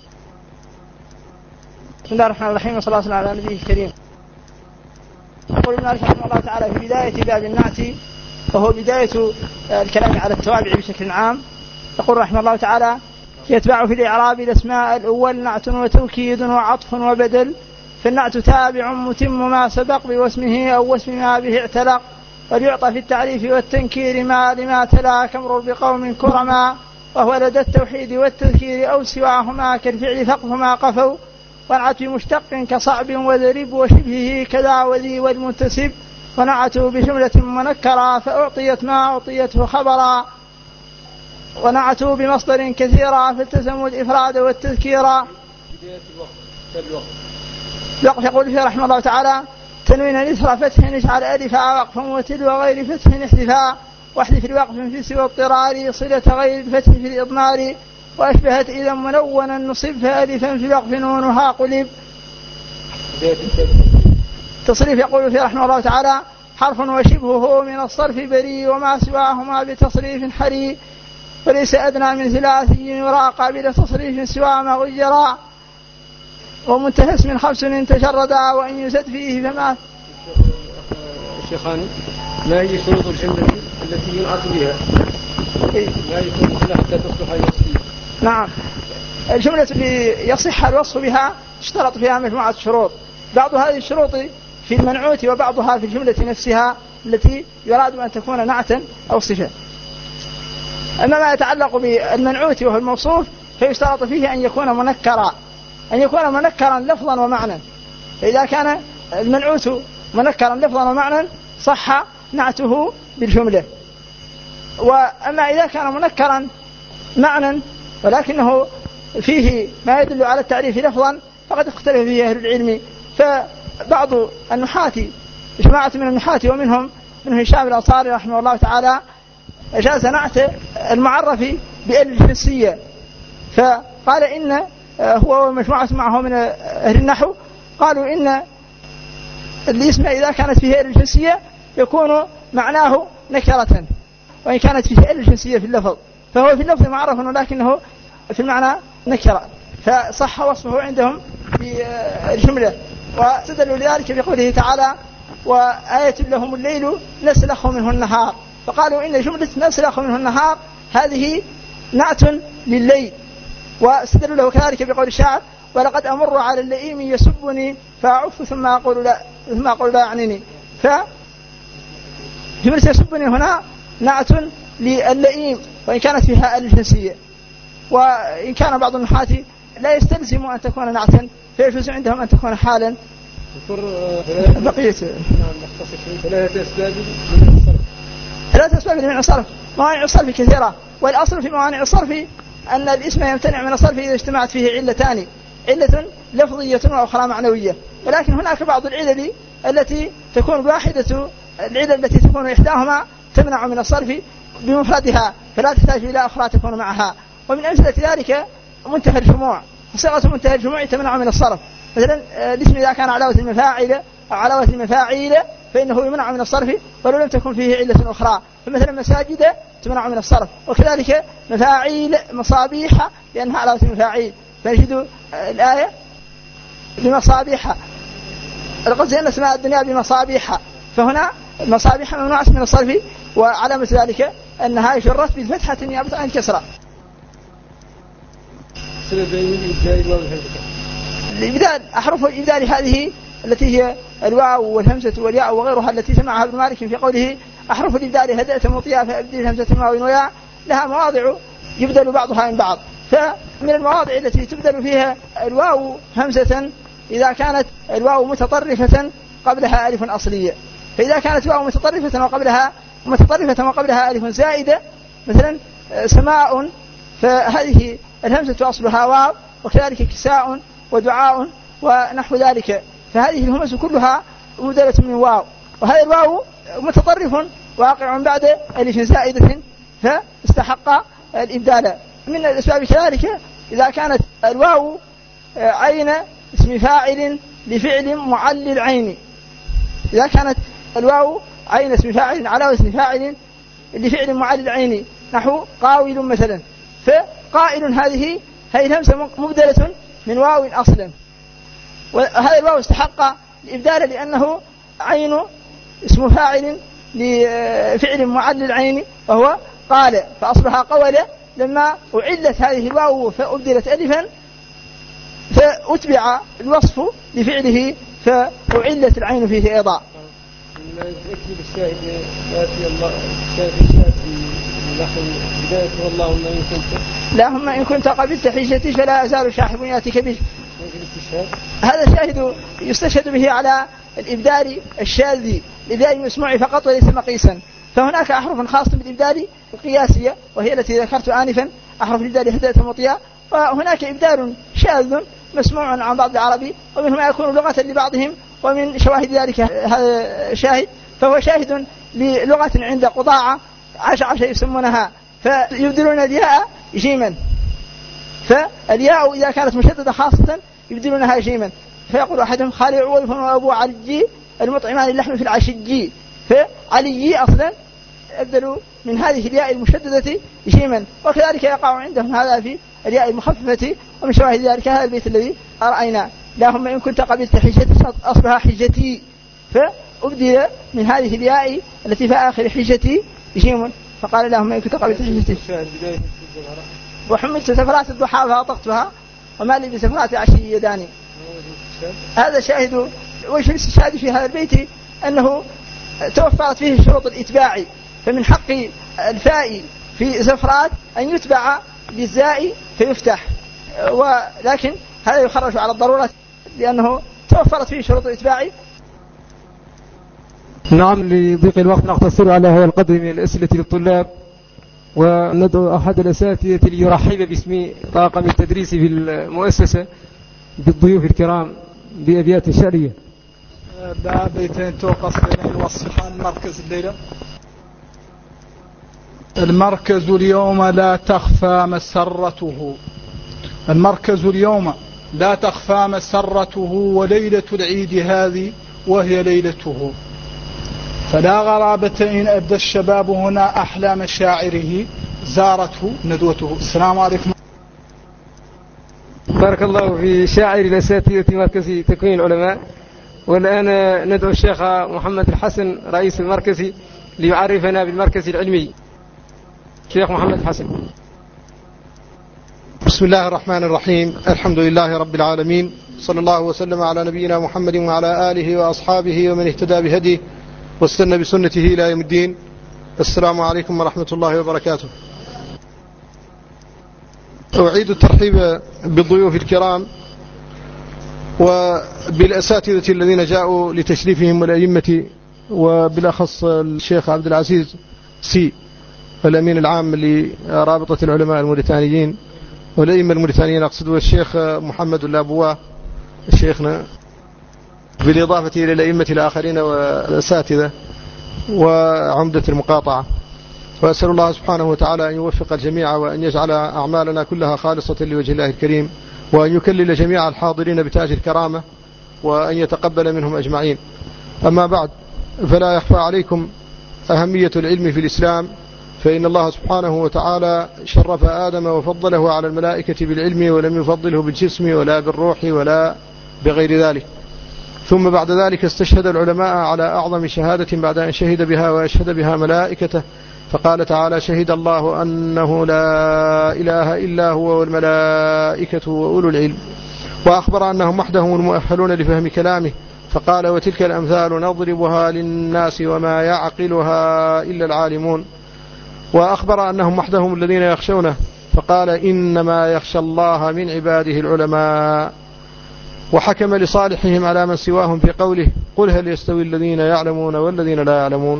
بسم الله الرحمن الرحيم، وصلى الله على نبيه الكريم. يقول ابن مالك رحمه الله تعالى في بداية باب النعت، وهو بداية الكلام على التوابع بشكل عام. يقول رحمه الله تعالى: يتبع في الإعراب الأسماء الأول نعت وتوكيد وعطف وبدل، فالنعت تابع متم ما سبق بواسمه أو واسم ما به اعتلق، وليعطى في التعريف والتنكير ما لما تلا كمر بقوم كرما، وهو لدى التوحيد والتذكير أو سواهما كالفعل ثقفما قفوا، ونعت مشتق كصعب وذرب وشبهه كذا وذي والمنتسب، ونعته بجملة منكرة فأعطيت ما أعطيته خبرا، ونعته بمصدر كثيرا فالتزموا الإفراد والتذكيرا. الوقف يقول فيه رحمه الله تعالى: تنوين الإثر فتح نجعل ألفا وقفا وتلو غير فتح احذفا، واحذف الوقف في سوى اضطرار صلة غير الفتح في الإضمار، وأشبهت إذا منونا نصب فألفا في الوقف نونها قلب. تصريف يقول فيه رحمه الله تعالى: حرف وشبهه من الصرف بري، وما سواهما بتصريف حري، وليس أدنى من ثلاثي يرى قابل تصريف سوى ما غيرا، ومنتهى اسم خمس تجردا، وإن يزد فيه فما. الشيخاني: ما هي شروط الجملة التي ينعت بها؟ ما هي شروط حتى تصلح الوصفية؟ نعم، الجملة التي يصح الوصف بها اشترط فيها مجموعة شروط، بعض هذه الشروط في المنعوت وبعضها في الجملة نفسها التي يراد أن تكون نعتا أو صفة. أما ما يتعلق بالمنعوت وهو الموصوف فيشترط فيه أن يكون منكرا لفظا ومعنى، فإذا كان المنعوت منكرا لفظا ومعنى صح نعته بالجملة. وأما إذا كان منكرا معنى ولكنه فيه ما يدل على التعريف لفظا فقد اختلف فيه أهل العلم، فبعض النحاة جماعة من النحاة ومنهم من هشام الأنصاري رحمه الله تعالى أجاز نعت المعرف بأل الجنسية، فقال إن هو ومجموعة معه من أهل النحو قالوا إن الاسم إذا كانت فيه الجنسية يكون معناه نكرة، وإن كانت فيه الجنسية في اللفظ فهو في اللفظ معرف ولكنه في المعنى نكرة، فصح وصفه عندهم بالجملة. واستدلوا لذلك بقوله تعالى وآية لهم الليل نسلخ منه النهار، فقالوا إن جملة نسلخ منه النهار هذه نعت لليل. واستدلوا له كذلك بقول الشاعر ولقد أمر على اللئيم يسبني فأعف ثم أقول لا يعنيني. فجملة يسبني هنا نعت للئيم وإن كانت فيها الجنسية، وإن كان بعض النحاة لا يستلزم أن تكون نعتا فيجوز عندهم أن تكون حالا. بقية ثلاثة أسباب لمنع الصرف. موانع الصرف كثيرة، والأصل في موانع الصرف أن الاسم يمتنع من الصرف إذا اجتمعت فيه علتان، علة لفظية وأخرى معنوية. ولكن هناك بعض العلل التي تكون واحدة، العلل التي تكون إحداهما تمنع من الصرف بمفردها فلا تحتاج إلى أخرى تكون معها. ومن أمثلة ذلك منتهى الجموع، صيغة منتهى الجموع تمنع من الصرف. مثلا الاسم إذا كان علامة المفاعل أو علامة المفاعيل فإنه يمنع من الصرف ولو لم تكن فيه علة أخرى، فمثلا مساجد تمنع من الصرف، وكذلك مفاعيل مصابيح لأنها علامة المفاعيل فنجد الآية بمصابيح لقد زينا سماء الدنيا بمصابيح، فهنا مصابيح ممنوعة من الصرف وعلامة ذلك أنها جرت بالفتحة نيابة عن الكسرة. الإبدال أحرف الإبدال هذه التي هي الواو والهمزة والياء وغيرها التي سمعها ابن مالك في قوله أحرف الإبدال هدأت مطيئة فأبدل الهمزة واو وياء، لها مواضع يبدل بعضها من بعض. فمن المواضع التي تبدل فيها الواو همزة إذا كانت الواو متطرفة قبلها ألف أصلية، فإذا كانت الواو متطرفة وقبلها ألف زائدة مثلا سماء فهذه الهمزة أصلها واو، وكذلك كساء ودعاء ونحو ذلك، فهذه الهمز كلها مبدلة من واو، وهذا الواو متطرف واقع بعد ألف زائدة فاستحق الإبدال. من الأسباب كذلك إذا كانت الواو عين اسم فاعل لفعل معل العين، إذا كانت الواو عين اسم فاعل على اسم فاعل لفعل معل العين نحو قاول مثلا، فقائل هذه الهمزة مبدلة من واو أصلا، وهذا الواو استحق الإبدال لأنه عين اسم فاعل لفعل معل العين وهو قال، فأصلها قول، لما أعلت هذه الواو فأبدلت ألفا فأتبع الوصف لفعله فأعلت العين فيه أيضا. اكتب الشاهد ياتي الله الشاهد نحو بداية اللهم إن كنت قبلت حجتي فلا أزال شاحب ياتيك به. هذا الشاهد يستشهد به على الإبدال الشاذ، الإبدال المسموع فقط وليس مقيسا. فهناك أحرف خاصة بالإبدال القياسية وهي التي ذكرت آنفا، أحرف الإبدال هدأت مطيئة، وهناك إبدال شاذ مسموع عن بعض العربي ومنه ما يكون لغة لبعضهم، ومن شواهد ذلك هذا شاهد، فهو شاهد للغة عند قضاعة عشر يسمونها فيبدلون الياء جيما، فالياء إذا كانت مشددة خاصة يبدلونها جيما، فيقول أحدهم خالي عويف وأبو علي المطعمان اللحم في العشجي، فعلي أصلا أبدلوا من هذه الياء المشددة جيما، وكذلك يقع عندهم هذا في الياء المخففة. ومن شواهد ذلك هذا البيت الذي رأينا اللهم إن كنت قبلت حجتي أصلها حجتي، فأبدل من هذه الياء التي في آخر حجتي جيم، فقال اللهم إن كنت قبلت حجتي وحملت سفرات الضحى فأطقتها وما لي بسفرات عشي يداني. هذا شاهد. وجه الاستشهاد في هذا البيت أنه توفرت فيه شروط الإتباع، فمن حق الفاء في زفرات أن يتبع بالزاء فيفتح، ولكن هذا يخرج على الضرورة لأنه توفرت فيه شروط الإتباع. نعم، لضيق الوقت نقتصر على هذا القدر من الأسئلة للطلاب، وندعو أحد الأساتذة ليرحب باسم طاقم التدريس في المؤسسة بالضيوف الكرام بأبيات شعرية. بيتين توقف بين الوصف المركز الليلة. المركز اليوم لا تخفى مسرته المركز اليوم لا تخفى مسرته، وليلة العيد هذه وهي ليلته، فلا غرابة إن أبدى الشباب هنا أحلى مشاعره، زارته ندوته. السلام عليكم. بارك الله في شاعر الأساتذة مركز تكوين العلماء. والآن ندعو الشيخ محمد الحسن رئيس المركز ليعرفنا بالمركز العلمي. شيخ محمد الحسن. بسم الله الرحمن الرحيم. الحمد لله رب العالمين، صلى الله وسلم على نبينا محمد وعلى آله وأصحابه ومن اهتدى بهديه واستنى بسنته إلى يوم الدين. السلام عليكم ورحمة الله وبركاته. أعيد الترحيب بالضيوف الكرام وبالأساتذة الذين جاءوا لتشريفهم والأئمة، وبالأخص الشيخ عبد العزيز سي الأمين العام لرابطة العلماء الموريتانيين والأئمة الموريتانيين، أقصد الشيخ محمد اللابواه شيخنا، بالإضافة إلى الأئمة الآخرين والأساتذة وعمدة المقاطعة. وأسأل الله سبحانه وتعالى أن يوفق الجميع وأن يجعل أعمالنا كلها خالصة لوجه الله الكريم، وأن يكلل جميع الحاضرين بتاج الكرامة، وأن يتقبل منهم أجمعين. أما بعد، فلا يخفى عليكم أهمية العلم في الإسلام، فإن الله سبحانه وتعالى شرف آدم وفضله على الملائكة بالعلم، ولم يفضله بالجسم ولا بالروح ولا بغير ذلك. ثم بعد ذلك استشهد العلماء على أعظم شهادة بعد أن شهد بها وأشهد بها ملائكته، فقال تعالى: شهد الله أنه لا إله إلا هو والملائكة وأولو العلم. وأخبر أنهم وحدهم المؤهلون لفهم كلامه، فقال: وتلك الأمثال نضربها للناس وما يعقلها إلا العالمون. وأخبر أنهم وحدهم الذين يخشونه، فقال: إنما يخشى الله من عباده العلماء. وحكم لصالحهم على من سواهم في قوله: قل هل يستوي الذين يعلمون والذين لا يعلمون.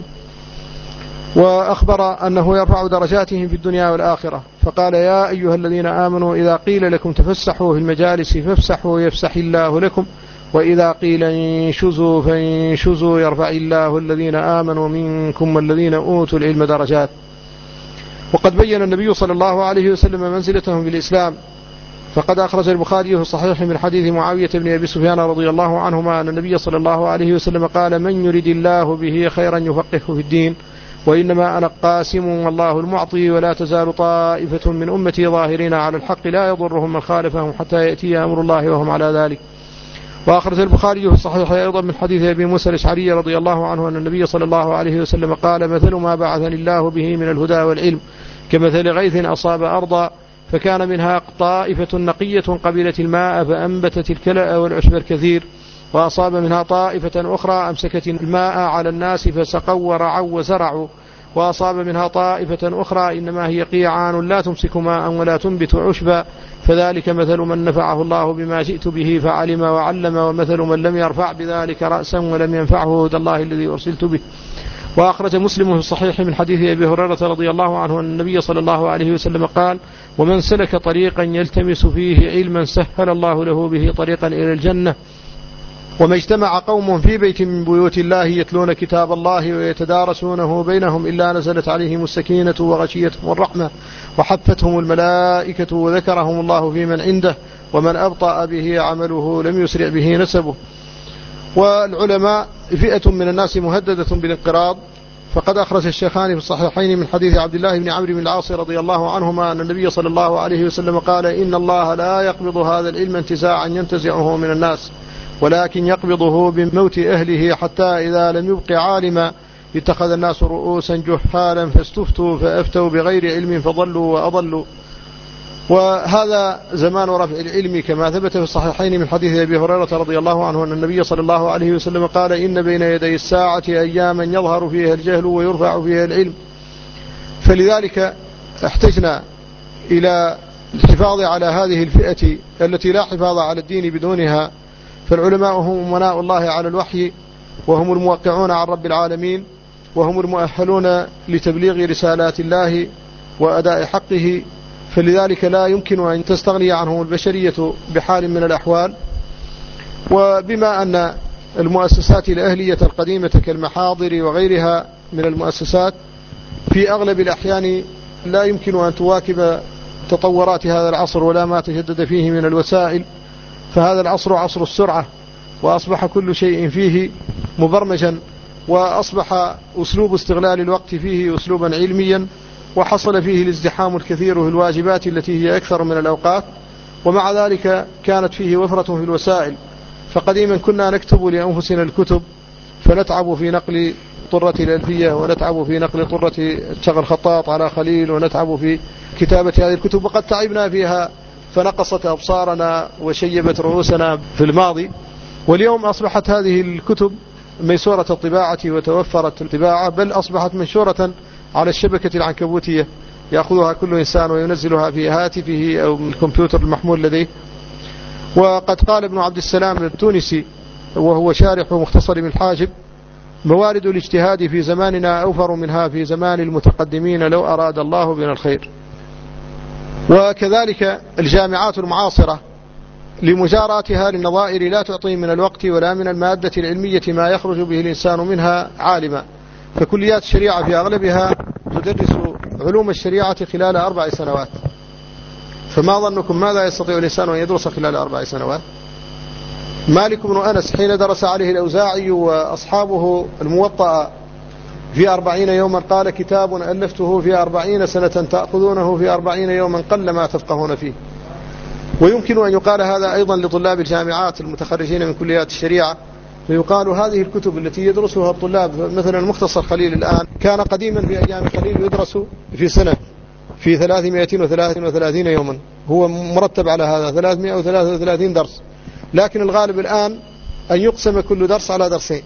وأخبر أنه يرفع درجاتهم في الدنيا والآخرة، فقال: يا أيها الذين آمنوا إذا قيل لكم تفسحوا في المجالس فافسحوا يفسح الله لكم، وإذا قيل انشزوا فانشزوا يرفع الله الذين آمنوا منكم والذين أوتوا العلم درجات. وقد بين النبي صلى الله عليه وسلم منزلتهم في الإسلام، فقد أخرج البخاري في الصحيح من حديث معاوية بن أبي سفيان رضي الله عنهما أن النبي صلى الله عليه وسلم قال: من يرد الله به خيرا يفقهه في الدين، وإنما أنا قاسم والله المعطي، ولا تزال طائفة من أمتي ظاهرين على الحق لا يضرهم من خالفهم حتى يأتي أمر الله وهم على ذلك. وأخرج البخاري في الصحيح أيضا من حديث أبي موسى الأشعري رضي الله عنه أن النبي صلى الله عليه وسلم قال: مثل ما بعثني الله به من الهدى والعلم كمثل غيث أصاب أرضا فكان منها طائفة نقية قبلت الماء فأنبتت الكلأ والعشب الكثير، وأصاب منها طائفة أخرى أمسكت الماء على الناس فسقوا ورعوا وزرعوا، وأصاب منها طائفة أخرى إنما هي قيعان لا تمسك ماء ولا تنبت عشبا، فذلك مثل من نفعه الله بما جئت به فعلم وعلم، ومثل من لم يرفع بذلك رأسا ولم ينفعه هدى الله الذي أرسلت به. وأخرج مسلم في الصحيح من حديث أبي هريرة رضي الله عنه أن النبي صلى الله عليه وسلم قال: ومن سلك طريقا يلتمس فيه علما سهل الله له به طريقا إلى الجنة. وما اجتمع قوم في بيت من بيوت الله يتلون كتاب الله ويتدارسونه بينهم إلا نزلت عليهم السكينة وغشيتهم الرحمة وحفتهم الملائكة وذكرهم الله في من عنده، ومن أبطأ به عمله لم يسرع به نسبه. والعلماء فئة من الناس مهددة بالانقراض، فقد أخرج الشيخان في الصحيحين من حديث عبد الله بن عمرو بن العاص رضي الله عنهما أن النبي صلى الله عليه وسلم قال: إن الله لا يقبض هذا العلم انتزاعا ينتزعه من الناس، ولكن يقبضه بموت أهله، حتى إذا لم يبق عالما اتخذ الناس رؤوسا جهالا فاستفتوا فأفتوا بغير علم فضلوا وأضلوا. وهذا زمان رفع العلم، كما ثبت في الصحيحين من حديث أبي هريرة رضي الله عنه أن النبي صلى الله عليه وسلم قال: إن بين يدي الساعة أياما يظهر فيها الجهل ويرفع فيها العلم. فلذلك احتجنا إلى الحفاظ على هذه الفئة التي لا حفاظ على الدين بدونها، فالعلماء هم أمناء الله على الوحي، وهم الموقعون عن رب العالمين، وهم المؤهلون لتبليغ رسالات الله وأداء حقه، فلذلك لا يمكن أن تستغني عنهم البشرية بحال من الأحوال. وبما أن المؤسسات الأهلية القديمة كالمحاضر وغيرها من المؤسسات في أغلب الأحيان لا يمكن أن تواكب تطورات هذا العصر ولا ما تجدد فيه من الوسائل، فهذا العصر عصر السرعة، وأصبح كل شيء فيه مبرمجا، وأصبح أسلوب استغلال الوقت فيه أسلوبا علميا، وحصل فيه الازدحام الكثير في الواجبات التي هي أكثر من الأوقات، ومع ذلك كانت فيه وفرة في الوسائل. فقديما كنا نكتب لأنفسنا الكتب فنتعب في نقل طرة الألفية، ونتعب في نقل طرة شغل خطاط على خليل، ونتعب في كتابة هذه الكتب، وقد تعبنا فيها فنقصت أبصارنا وشيبت رؤوسنا في الماضي. واليوم أصبحت هذه الكتب ميسورة الطباعة وتوفرت الطباعة، بل أصبحت منشورة على الشبكة العنكبوتية، يأخذها كل إنسان وينزلها في هاتفه أو من الكمبيوتر المحمول لديه. وقد قال ابن عبد السلام التونسي وهو شارح مختصر ابن الحاجب: موارد الاجتهاد في زماننا أوفر منها في زمان المتقدمين لو أراد الله بنا الخير. وكذلك الجامعات المعاصرة لمجاراتها للنظائر لا تعطي من الوقت ولا من المادة العلمية ما يخرج به الإنسان منها عالما، فكليات الشريعة في أغلبها تدرس علوم الشريعة خلال 4 سنوات. فما ظنكم ماذا يستطيع الإنسان أن يدرس خلال 4 سنوات؟ مالك بن أنس حين درس عليه الأوزاعي وأصحابه الموطأ في 40 يوما قال: كتاب ألفته في 40 سنة تأخذونه في 40 يوما قل ما تفقهون فيه. ويمكن أن يقال هذا أيضا لطلاب الجامعات المتخرجين من كليات الشريعة، فيقال هذه الكتب التي يدرسها الطلاب، مثلا مختصر خليل الآن كان قديما في أيام خليل يدرس في سنة في 333 يوما، هو مرتب على هذا 333 درس، لكن الغالب الآن أن يقسم كل درس على درسين.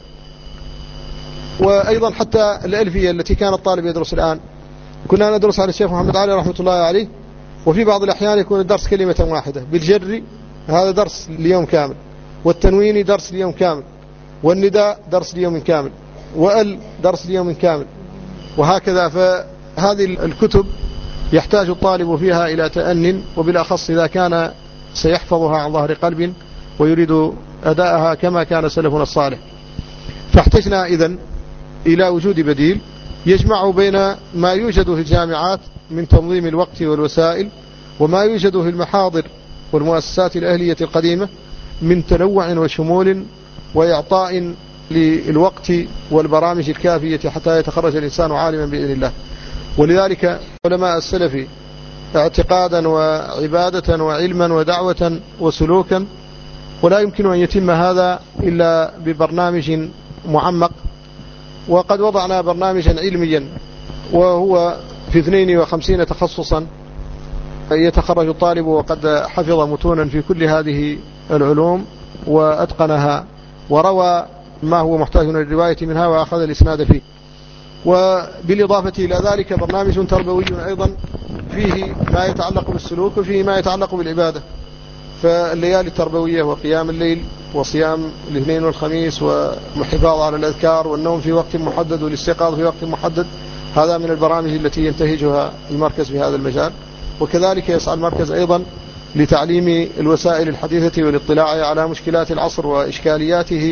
وأيضا حتى الألفية التي كان الطالب يدرس الآن، كنا ندرس على الشيخ محمد علي رحمة الله عليه، وفي بعض الأحيان يكون الدرس كلمة واحدة، بالجر هذا درس ليوم كامل، والتنوين درس ليوم كامل، والنداء درس ليوم كامل، وأل درس ليوم كامل، وهكذا. فهذه الكتب يحتاج الطالب فيها إلى تأن، وبالأخص إذا كان سيحفظها عن ظهر قلب ويريد أداءها كما كان سلفنا الصالح. فاحتجنا إذن إلى وجود بديل يجمع بين ما يوجد في الجامعات من تنظيم الوقت والوسائل، وما يوجد في المحاضر والمؤسسات الأهلية القديمة من تنوع وشمول وإعطاء للوقت والبرامج الكافية حتى يتخرج الإنسان عالما بإذن الله. ولذلك علماء السلف اعتقادا وعبادة وعلما ودعوة وسلوكا، ولا يمكن أن يتم هذا إلا ببرنامج معمق. وقد وضعنا برنامجا علميا وهو في 52 تخصصا يتخرج الطالب وقد حفظ متونا في كل هذه العلوم وأتقنها وروى ما هو محتاج للرواية منها وأخذ الإسناد فيه. وبالإضافة إلى ذلك برنامج تربوي أيضا فيه ما يتعلق بالسلوك وفيه ما يتعلق بالعبادة، فالليالي التربوية وقيام الليل وصيام الاثنين والخميس والحفاظ على الأذكار والنوم في وقت محدد والاستيقاظ في وقت محدد، هذا من البرامج التي ينتهجها المركز في هذا المجال. وكذلك يسعى المركز أيضا لتعليم الوسائل الحديثة والاطلاع على مشكلات العصر وإشكالياته.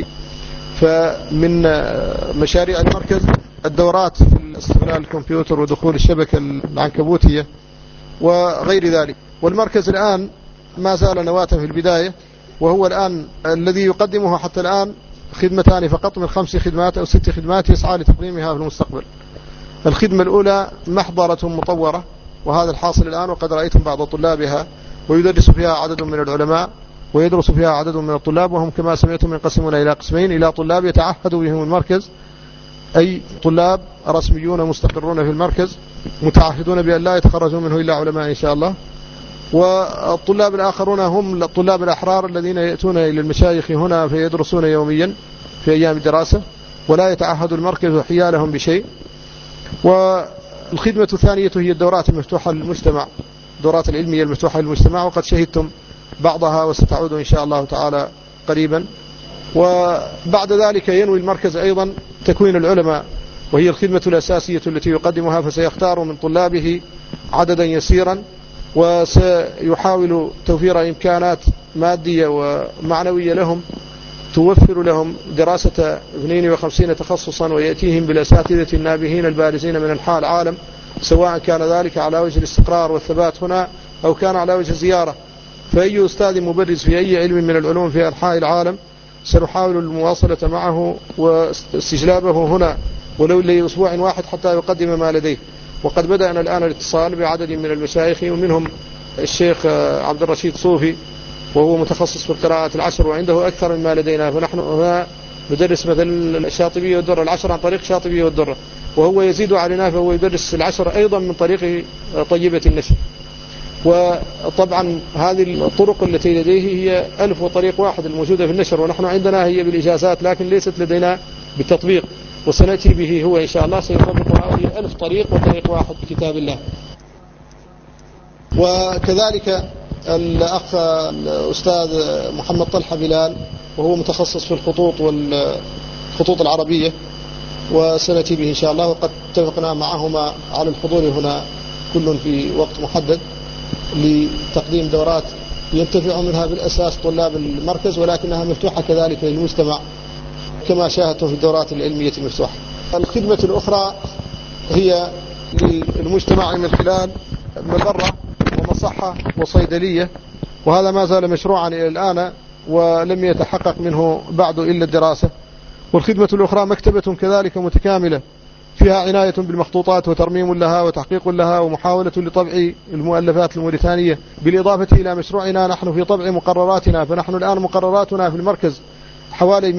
فمن مشاريع المركز الدورات في استغلال الكمبيوتر ودخول الشبكة العنكبوتية وغير ذلك. والمركز الآن ما زال نواة في البداية، وهو الآن الذي يقدمه حتى الآن خدمتان فقط من 5 خدمات أو 6 خدمات يسعى لتقديمها في المستقبل. الخدمة الأولى محضرة مطورة، وهذا الحاصل الآن وقد رأيتم بعض طلابها، ويدرس فيها عدد من العلماء ويدرس فيها عدد من الطلاب، وهم كما سمعتم ينقسمون إلى قسمين: إلى طلاب يتعهد بهم المركز، أي طلاب رسميون مستقرون في المركز متعهدون بأن لا يتخرجون منه إلا علماء إن شاء الله. والطلاب الآخرون هم الطلاب الأحرار الذين يأتون إلى المشايخ هنا فيدرسون يوميا في أيام الدراسة ولا يتعهد المركز حيالهم بشيء. والخدمة الثانية هي الدورات المفتوحة للمجتمع، الدورات العلمية المفتوحة للمجتمع، وقد شهدتم بعضها وستعود إن شاء الله تعالى قريبا. وبعد ذلك ينوي المركز أيضا تكوين العلماء، وهي الخدمة الأساسية التي يقدمها، فسيختار من طلابه عددا يسيرا وسيحاول توفير إمكانات مادية ومعنوية لهم توفر لهم دراسة 52 تخصصا، ويأتيهم بالأساتذة النابهين البارزين من أنحاء العالم، سواء كان ذلك على وجه الاستقرار والثبات هنا أو كان على وجه زيارة، فأي أستاذ مبرز في أي علم من العلوم في أنحاء العالم سنحاول المواصلة معه واستجلابه هنا ولو لأسبوع واحد حتى يقدم ما لديه. وقد بدأنا الآن الاتصال بعدد من المشايخ ومنهم الشيخ عبد الرشيد صوفي، وهو متخصص في القراءات العشر وعنده أكثر مما لدينا. فنحن هنا ندرس مثل الشاطبية والدرة العشر عن طريق الشاطبية والدرة، وهو يزيد علينا فهو يدرس العشر أيضا من طريق طيبة النشر. وطبعا هذه الطرق التي لديه هي 1000 طريق واحد الموجودة في النشر، ونحن عندنا هي بالإجازات لكن ليست لدينا بالتطبيق، وسنأتي به هو إن شاء الله سيطبق هذه 1000 طريق وطريق واحد بكتاب الله. وكذلك الأخ الأستاذ محمد طلحة بلال، وهو متخصص في الخطوط العربية، وسنأتي به إن شاء الله. وقد اتفقنا معهما على الحضور هنا كل في وقت محدد لتقديم دورات ينتفع منها بالأساس طلاب المركز، ولكنها مفتوحة كذلك للمجتمع كما شاهدتم في الدورات العلمية المفتوحة. الخدمة الأخرى هي للمجتمع من خلال مبرة ومصحة وصيدلية، وهذا ما زال مشروعا إلى الآن ولم يتحقق منه بعد إلا الدراسة. والخدمة الأخرى مكتبة كذلك متكاملة فيها عناية بالمخطوطات وترميم لها وتحقيق لها ومحاولة لطبع المؤلفات الموريتانية، بالإضافة إلى مشروعنا نحن في طبع مقرراتنا. فنحن الآن مقرراتنا في المركز حوالي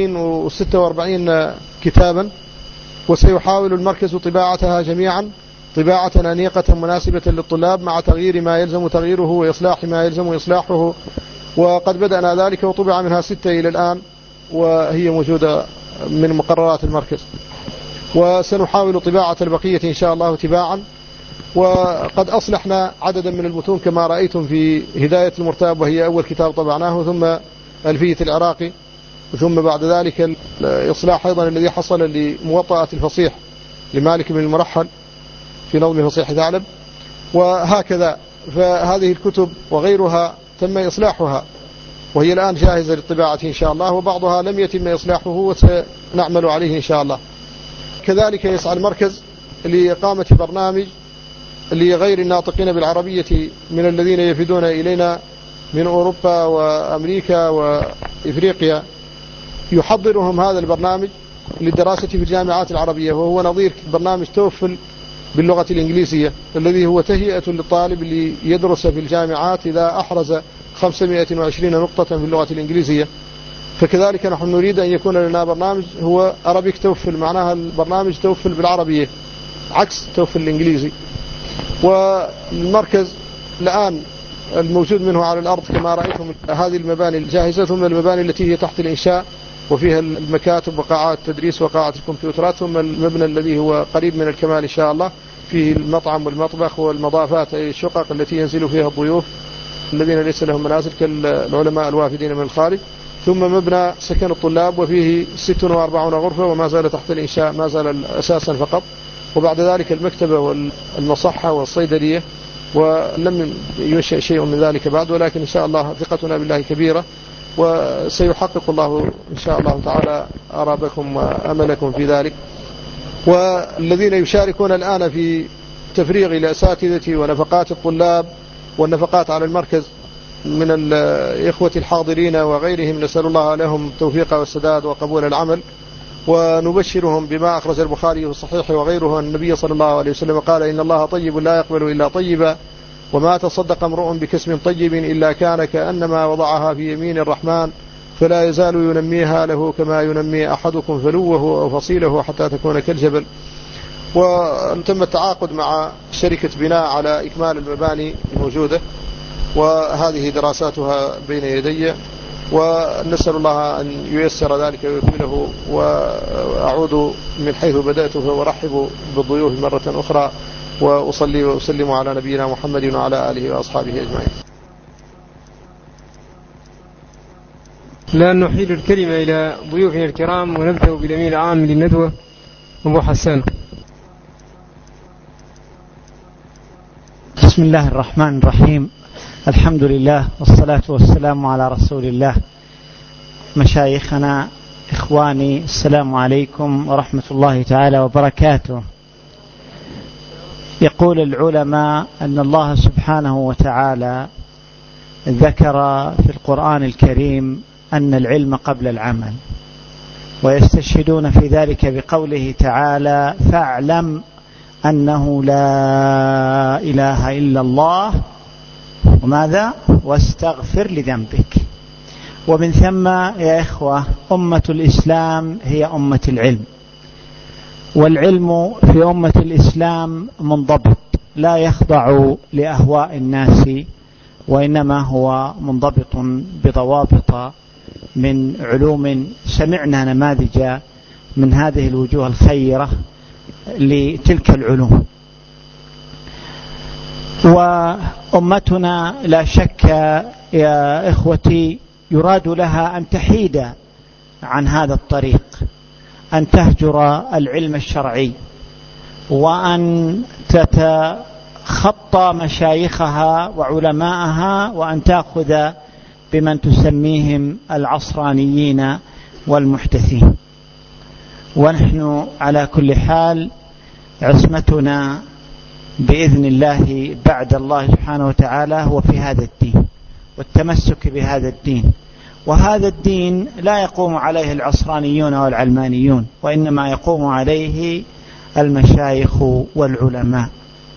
246 كتابا، وسيحاول المركز طباعتها جميعا طباعة أنيقة مناسبة للطلاب مع تغيير ما يلزم تغييره وإصلاح ما يلزم إصلاحه. وقد بدأنا ذلك وطبع منها 6 إلى الآن، وهي موجودة من مقررات المركز. وسنحاول طباعة البقية إن شاء الله تباعا. وقد أصلحنا عددا من المتون كما رأيتم في هداية المرتاب، وهي أول كتاب طبعناه، ثم ألفية العراقي، ثم بعد ذلك الإصلاح أيضا الذي حصل لموطأة الفصيح لمالك بن المرحل في نظم فصيح ثعلب. وهكذا فهذه الكتب وغيرها تم إصلاحها وهي الآن جاهزة للطباعة إن شاء الله، وبعضها لم يتم إصلاحه وسنعمل عليه إن شاء الله. كذلك يسعى المركز لإقامة برنامج لغير الناطقين بالعربية من الذين يفدون إلينا من أوروبا وأمريكا وإفريقيا، يحضرهم هذا البرنامج للدراسة في الجامعات العربية، وهو نظير برنامج توفل باللغة الإنجليزية، الذي هو تهيئة للطالب ليدرس في الجامعات إذا أحرز 520 نقطة في اللغة الإنجليزية. فكذلك نحن نريد أن يكون لنا برنامج هو أرابيك توفل، معناها البرنامج توفل بالعربية عكس توفل الإنجليزي. والمركز الآن الموجود منه على الأرض كما رأيتم هذه المباني الجاهزة، ثم المباني التي هي تحت الإنشاء وفيها المكاتب وقاعات التدريس وقاعات الكمبيوترات، ثم المبنى الذي هو قريب من الكمال إن شاء الله فيه المطعم والمطبخ والمضافات، أي الشقق التي ينزل فيها الضيوف الذين ليس لهم منازل كالعلماء الوافدين من الخارج، ثم مبنى سكن الطلاب وفيه 46 غرفة وما زال تحت الإنشاء، ما زال أساسا فقط. وبعد ذلك المكتبة والمصحة والصيدلية، ولم ينشأ شيء من ذلك بعد، ولكن إن شاء الله ثقتنا بالله كبيرة، وسيحقق الله إن شاء الله تعالى آرابكم وأملكم في ذلك. والذين يشاركون الآن في تفريغ الأساتذة ونفقات الطلاب والنفقات على المركز من الإخوة الحاضرين وغيرهم، نسأل الله لهم التوفيق والسداد وقبول العمل، ونبشرهم بما أخرج البخاري في الصحيح وغيره. النبي صلى الله عليه وسلم قال: إن الله طيب لا يقبل إلا طيبا، وما تصدق امرؤ بكسم طيب إلا كان كأنما وضعها في يمين الرحمن، فلا يزال ينميها له كما ينمي أحدكم فلوه أو فصيله حتى تكون كالجبل. وتم التعاقد مع شركة بناء على إكمال المباني الموجودة، وهذه دراساتها بين يدي، ونسأل الله أن ييسر ذلك ويكمله. وأعود من حيث بدأت وأرحب بالضيوف مرة أخرى، وأصلي وأسلم على نبينا محمد وعلى آله وأصحابه أجمعين. الآن نحيل الكلمة إلى ضيوفنا الكرام، ونبدأ بالأمين العام للندوة أبو حسان. بسم الله الرحمن الرحيم، الحمد لله والصلاة والسلام على رسول الله. مشايخنا، إخواني، السلام عليكم ورحمة الله تعالى وبركاته. يقول العلماء أن الله سبحانه وتعالى ذكر في القرآن الكريم أن العلم قبل العمل، ويستشهدون في ذلك بقوله تعالى: فاعلم أنه لا إله إلا الله وماذا؟ واستغفر لذنبك. ومن ثم يا إخوة أمة الإسلام هي أمة العلم، والعلم في أمة الإسلام منضبط لا يخضع لأهواء الناس، وإنما هو منضبط بضوابط من علوم. سمعنا نماذج من هذه الوجوه الخيرة لتلك العلوم. وأمتنا لا شك يا إخوتي يراد لها أن تحيد عن هذا الطريق، أن تهجر العلم الشرعي، وأن تتخطى مشايخها وعلماءها، وأن تأخذ بمن تسميهم العصرانيين والمحدثين. ونحن على كل حال عصمتنا بإذن الله بعد الله سبحانه وتعالى هو في هذا الدين والتمسك بهذا الدين. وهذا الدين لا يقوم عليه العصرانيون والعلمانيون، وإنما يقوم عليه المشايخ والعلماء.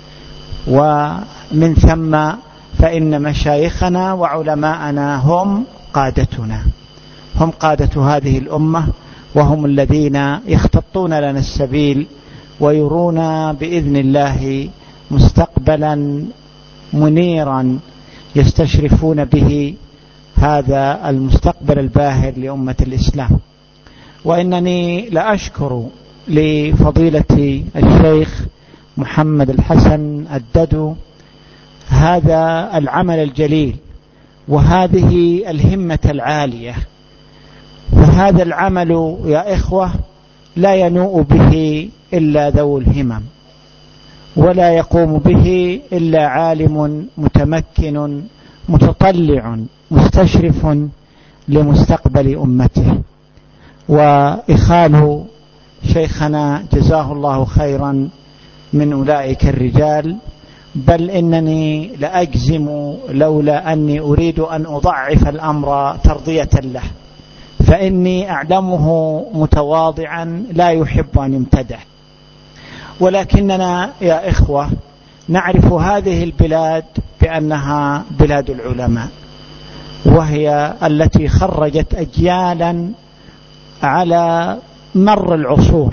ومن ثم فإن مشايخنا وعلماءنا هم قادتنا، هم قادة هذه الأمة، وهم الذين يخططون لنا السبيل ويرونا بإذن الله مستقبلا منيرا يستشرفون به هذا المستقبل الباهر لأمة الإسلام. وإنني لأشكر لفضيلة الشيخ محمد الحسن الددو هذا العمل الجليل وهذه الهمة العالية. فهذا العمل يا إخوة لا ينوء به إلا ذو الهمم، ولا يقوم به إلا عالم متمكن متطلع مستشرف لمستقبل أمته. وإخال شيخنا جزاه الله خيرا من أولئك الرجال، بل إنني لأجزم لولا أني أريد أن أضعف الأمر ترضية له، فإني أعلمه متواضعا لا يحب أن يمتدح. ولكننا يا إخوة نعرف هذه البلاد بأنها بلاد العلماء، وهي التي خرجت أجيالا على مر العصور،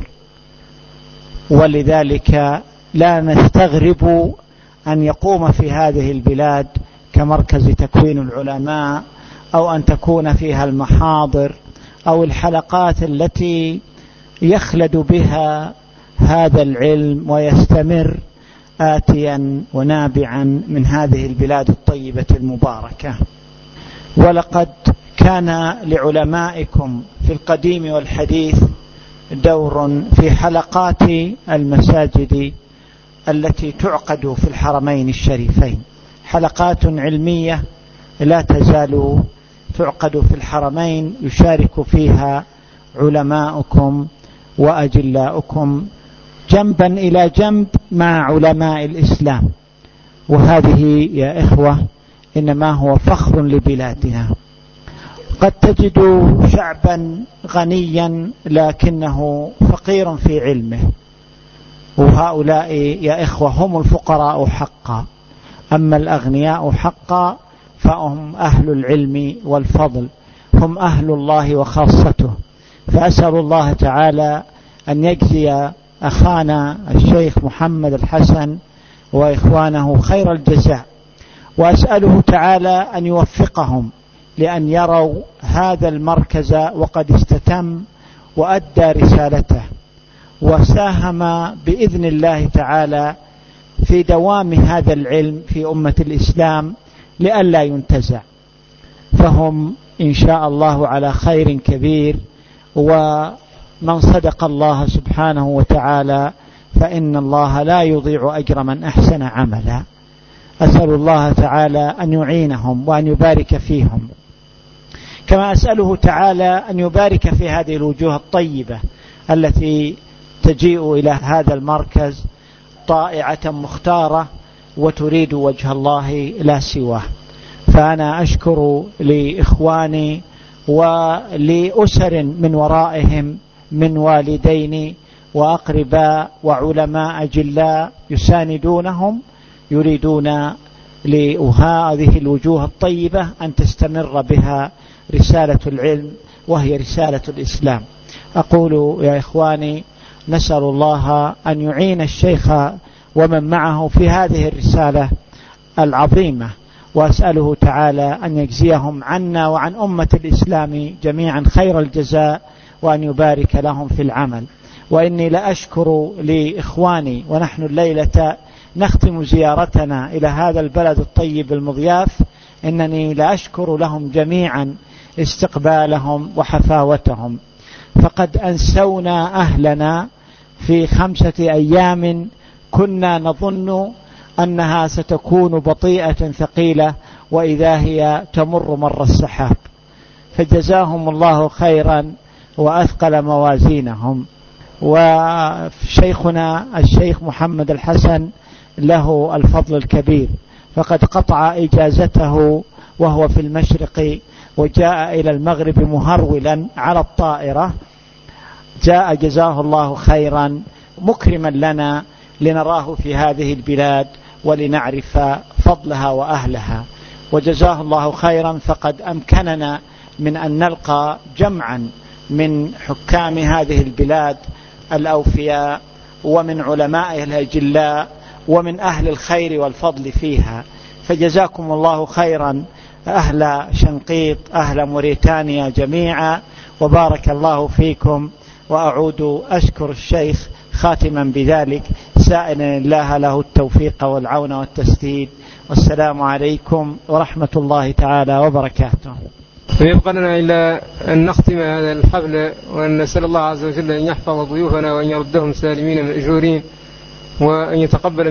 ولذلك لا نستغرب أن يقوم في هذه البلاد كمركز تكوين العلماء، أو أن تكون فيها المحاضر أو الحلقات التي يخلد بها هذا العلم ويستمر آتيا ونابعا من هذه البلاد الطيبة المباركة. ولقد كان لعلمائكم في القديم والحديث دور في حلقات المساجد التي تعقد في الحرمين الشريفين، حلقات علمية لا تزال تعقد في الحرمين يشارك فيها علماؤكم وأجلاؤكم جنبا إلى جنب مع علماء الإسلام. وهذه يا إخوة إنما هو فخر لبلادنا. قد تجد شعبا غنيا لكنه فقير في علمه، وهؤلاء يا إخوة هم الفقراء حقا. أما الأغنياء حقا فهم أهل العلم والفضل، هم أهل الله وخاصته. فأسأل الله تعالى أن يجزي أخانا الشيخ محمد الحسن وإخوانه خير الجزاء، وأسأله تعالى أن يوفقهم لأن يروا هذا المركز وقد استتم وأدى رسالته، وساهم بإذن الله تعالى في دوام هذا العلم في أمة الإسلام لئلا ينتزع. فهم إن شاء الله على خير كبير، ومن صدق الله سبحانه وتعالى فإن الله لا يضيع أجر من أحسن عملا. أسأل الله تعالى أن يعينهم وأن يبارك فيهم، كما أسأله تعالى أن يبارك في هذه الوجوه الطيبة التي تجيء إلى هذا المركز طائعة مختارة وتريد وجه الله لا سواه. فأنا أشكر لإخواني ولأسر من ورائهم من والدين وأقرباء وعلماء جلاء يساندونهم، يريدون لهذه الوجوه الطيبة أن تستمر بها رسالة العلم وهي رسالة الإسلام. أقول يا إخواني نسأل الله أن يعين الشيخ ومن معه في هذه الرسالة العظيمة، وأسأله تعالى أن يجزيهم عنا وعن أمة الإسلام جميعا خير الجزاء، وأن يبارك لهم في العمل. وإني لأشكر لإخواني، ونحن الليلة نختم زيارتنا إلى هذا البلد الطيب المضياف، إنني لأشكر لهم جميعا استقبالهم وحفاوتهم، فقد أنسونا أهلنا في 5 أيام كنا نظن أنها ستكون بطيئة ثقيلة، وإذا هي تمر مر السحاب، فجزاهم الله خيرا وأثقل موازينهم. وشيخنا الشيخ محمد الحسن له الفضل الكبير، فقد قطع إجازته وهو في المشرق وجاء إلى المغرب مهرولا على الطائرة، جاء جزاه الله خيرا مكرما لنا لنراه في هذه البلاد ولنعرف فضلها وأهلها، وجزاه الله خيرا، فقد أمكننا من أن نلقى جمعا من حكام هذه البلاد الأوفياء ومن علمائها الأجلاء ومن أهل الخير والفضل فيها. فجزاكم الله خيرا أهل شنقيط، أهل موريتانيا جميعا، وبارك الله فيكم. وأعود أشكر الشيخ خاتما بذلك، سائلا الله له التوفيق والعون والتسديد. والسلام عليكم ورحمة الله تعالى وبركاته. ويبقى لنا إلا أن نختم هذا الحفل، وأن نسأل الله عز وجل أن يحفظ ضيوفنا وأن يردهم سالمين مأجورين، وأن يتقبل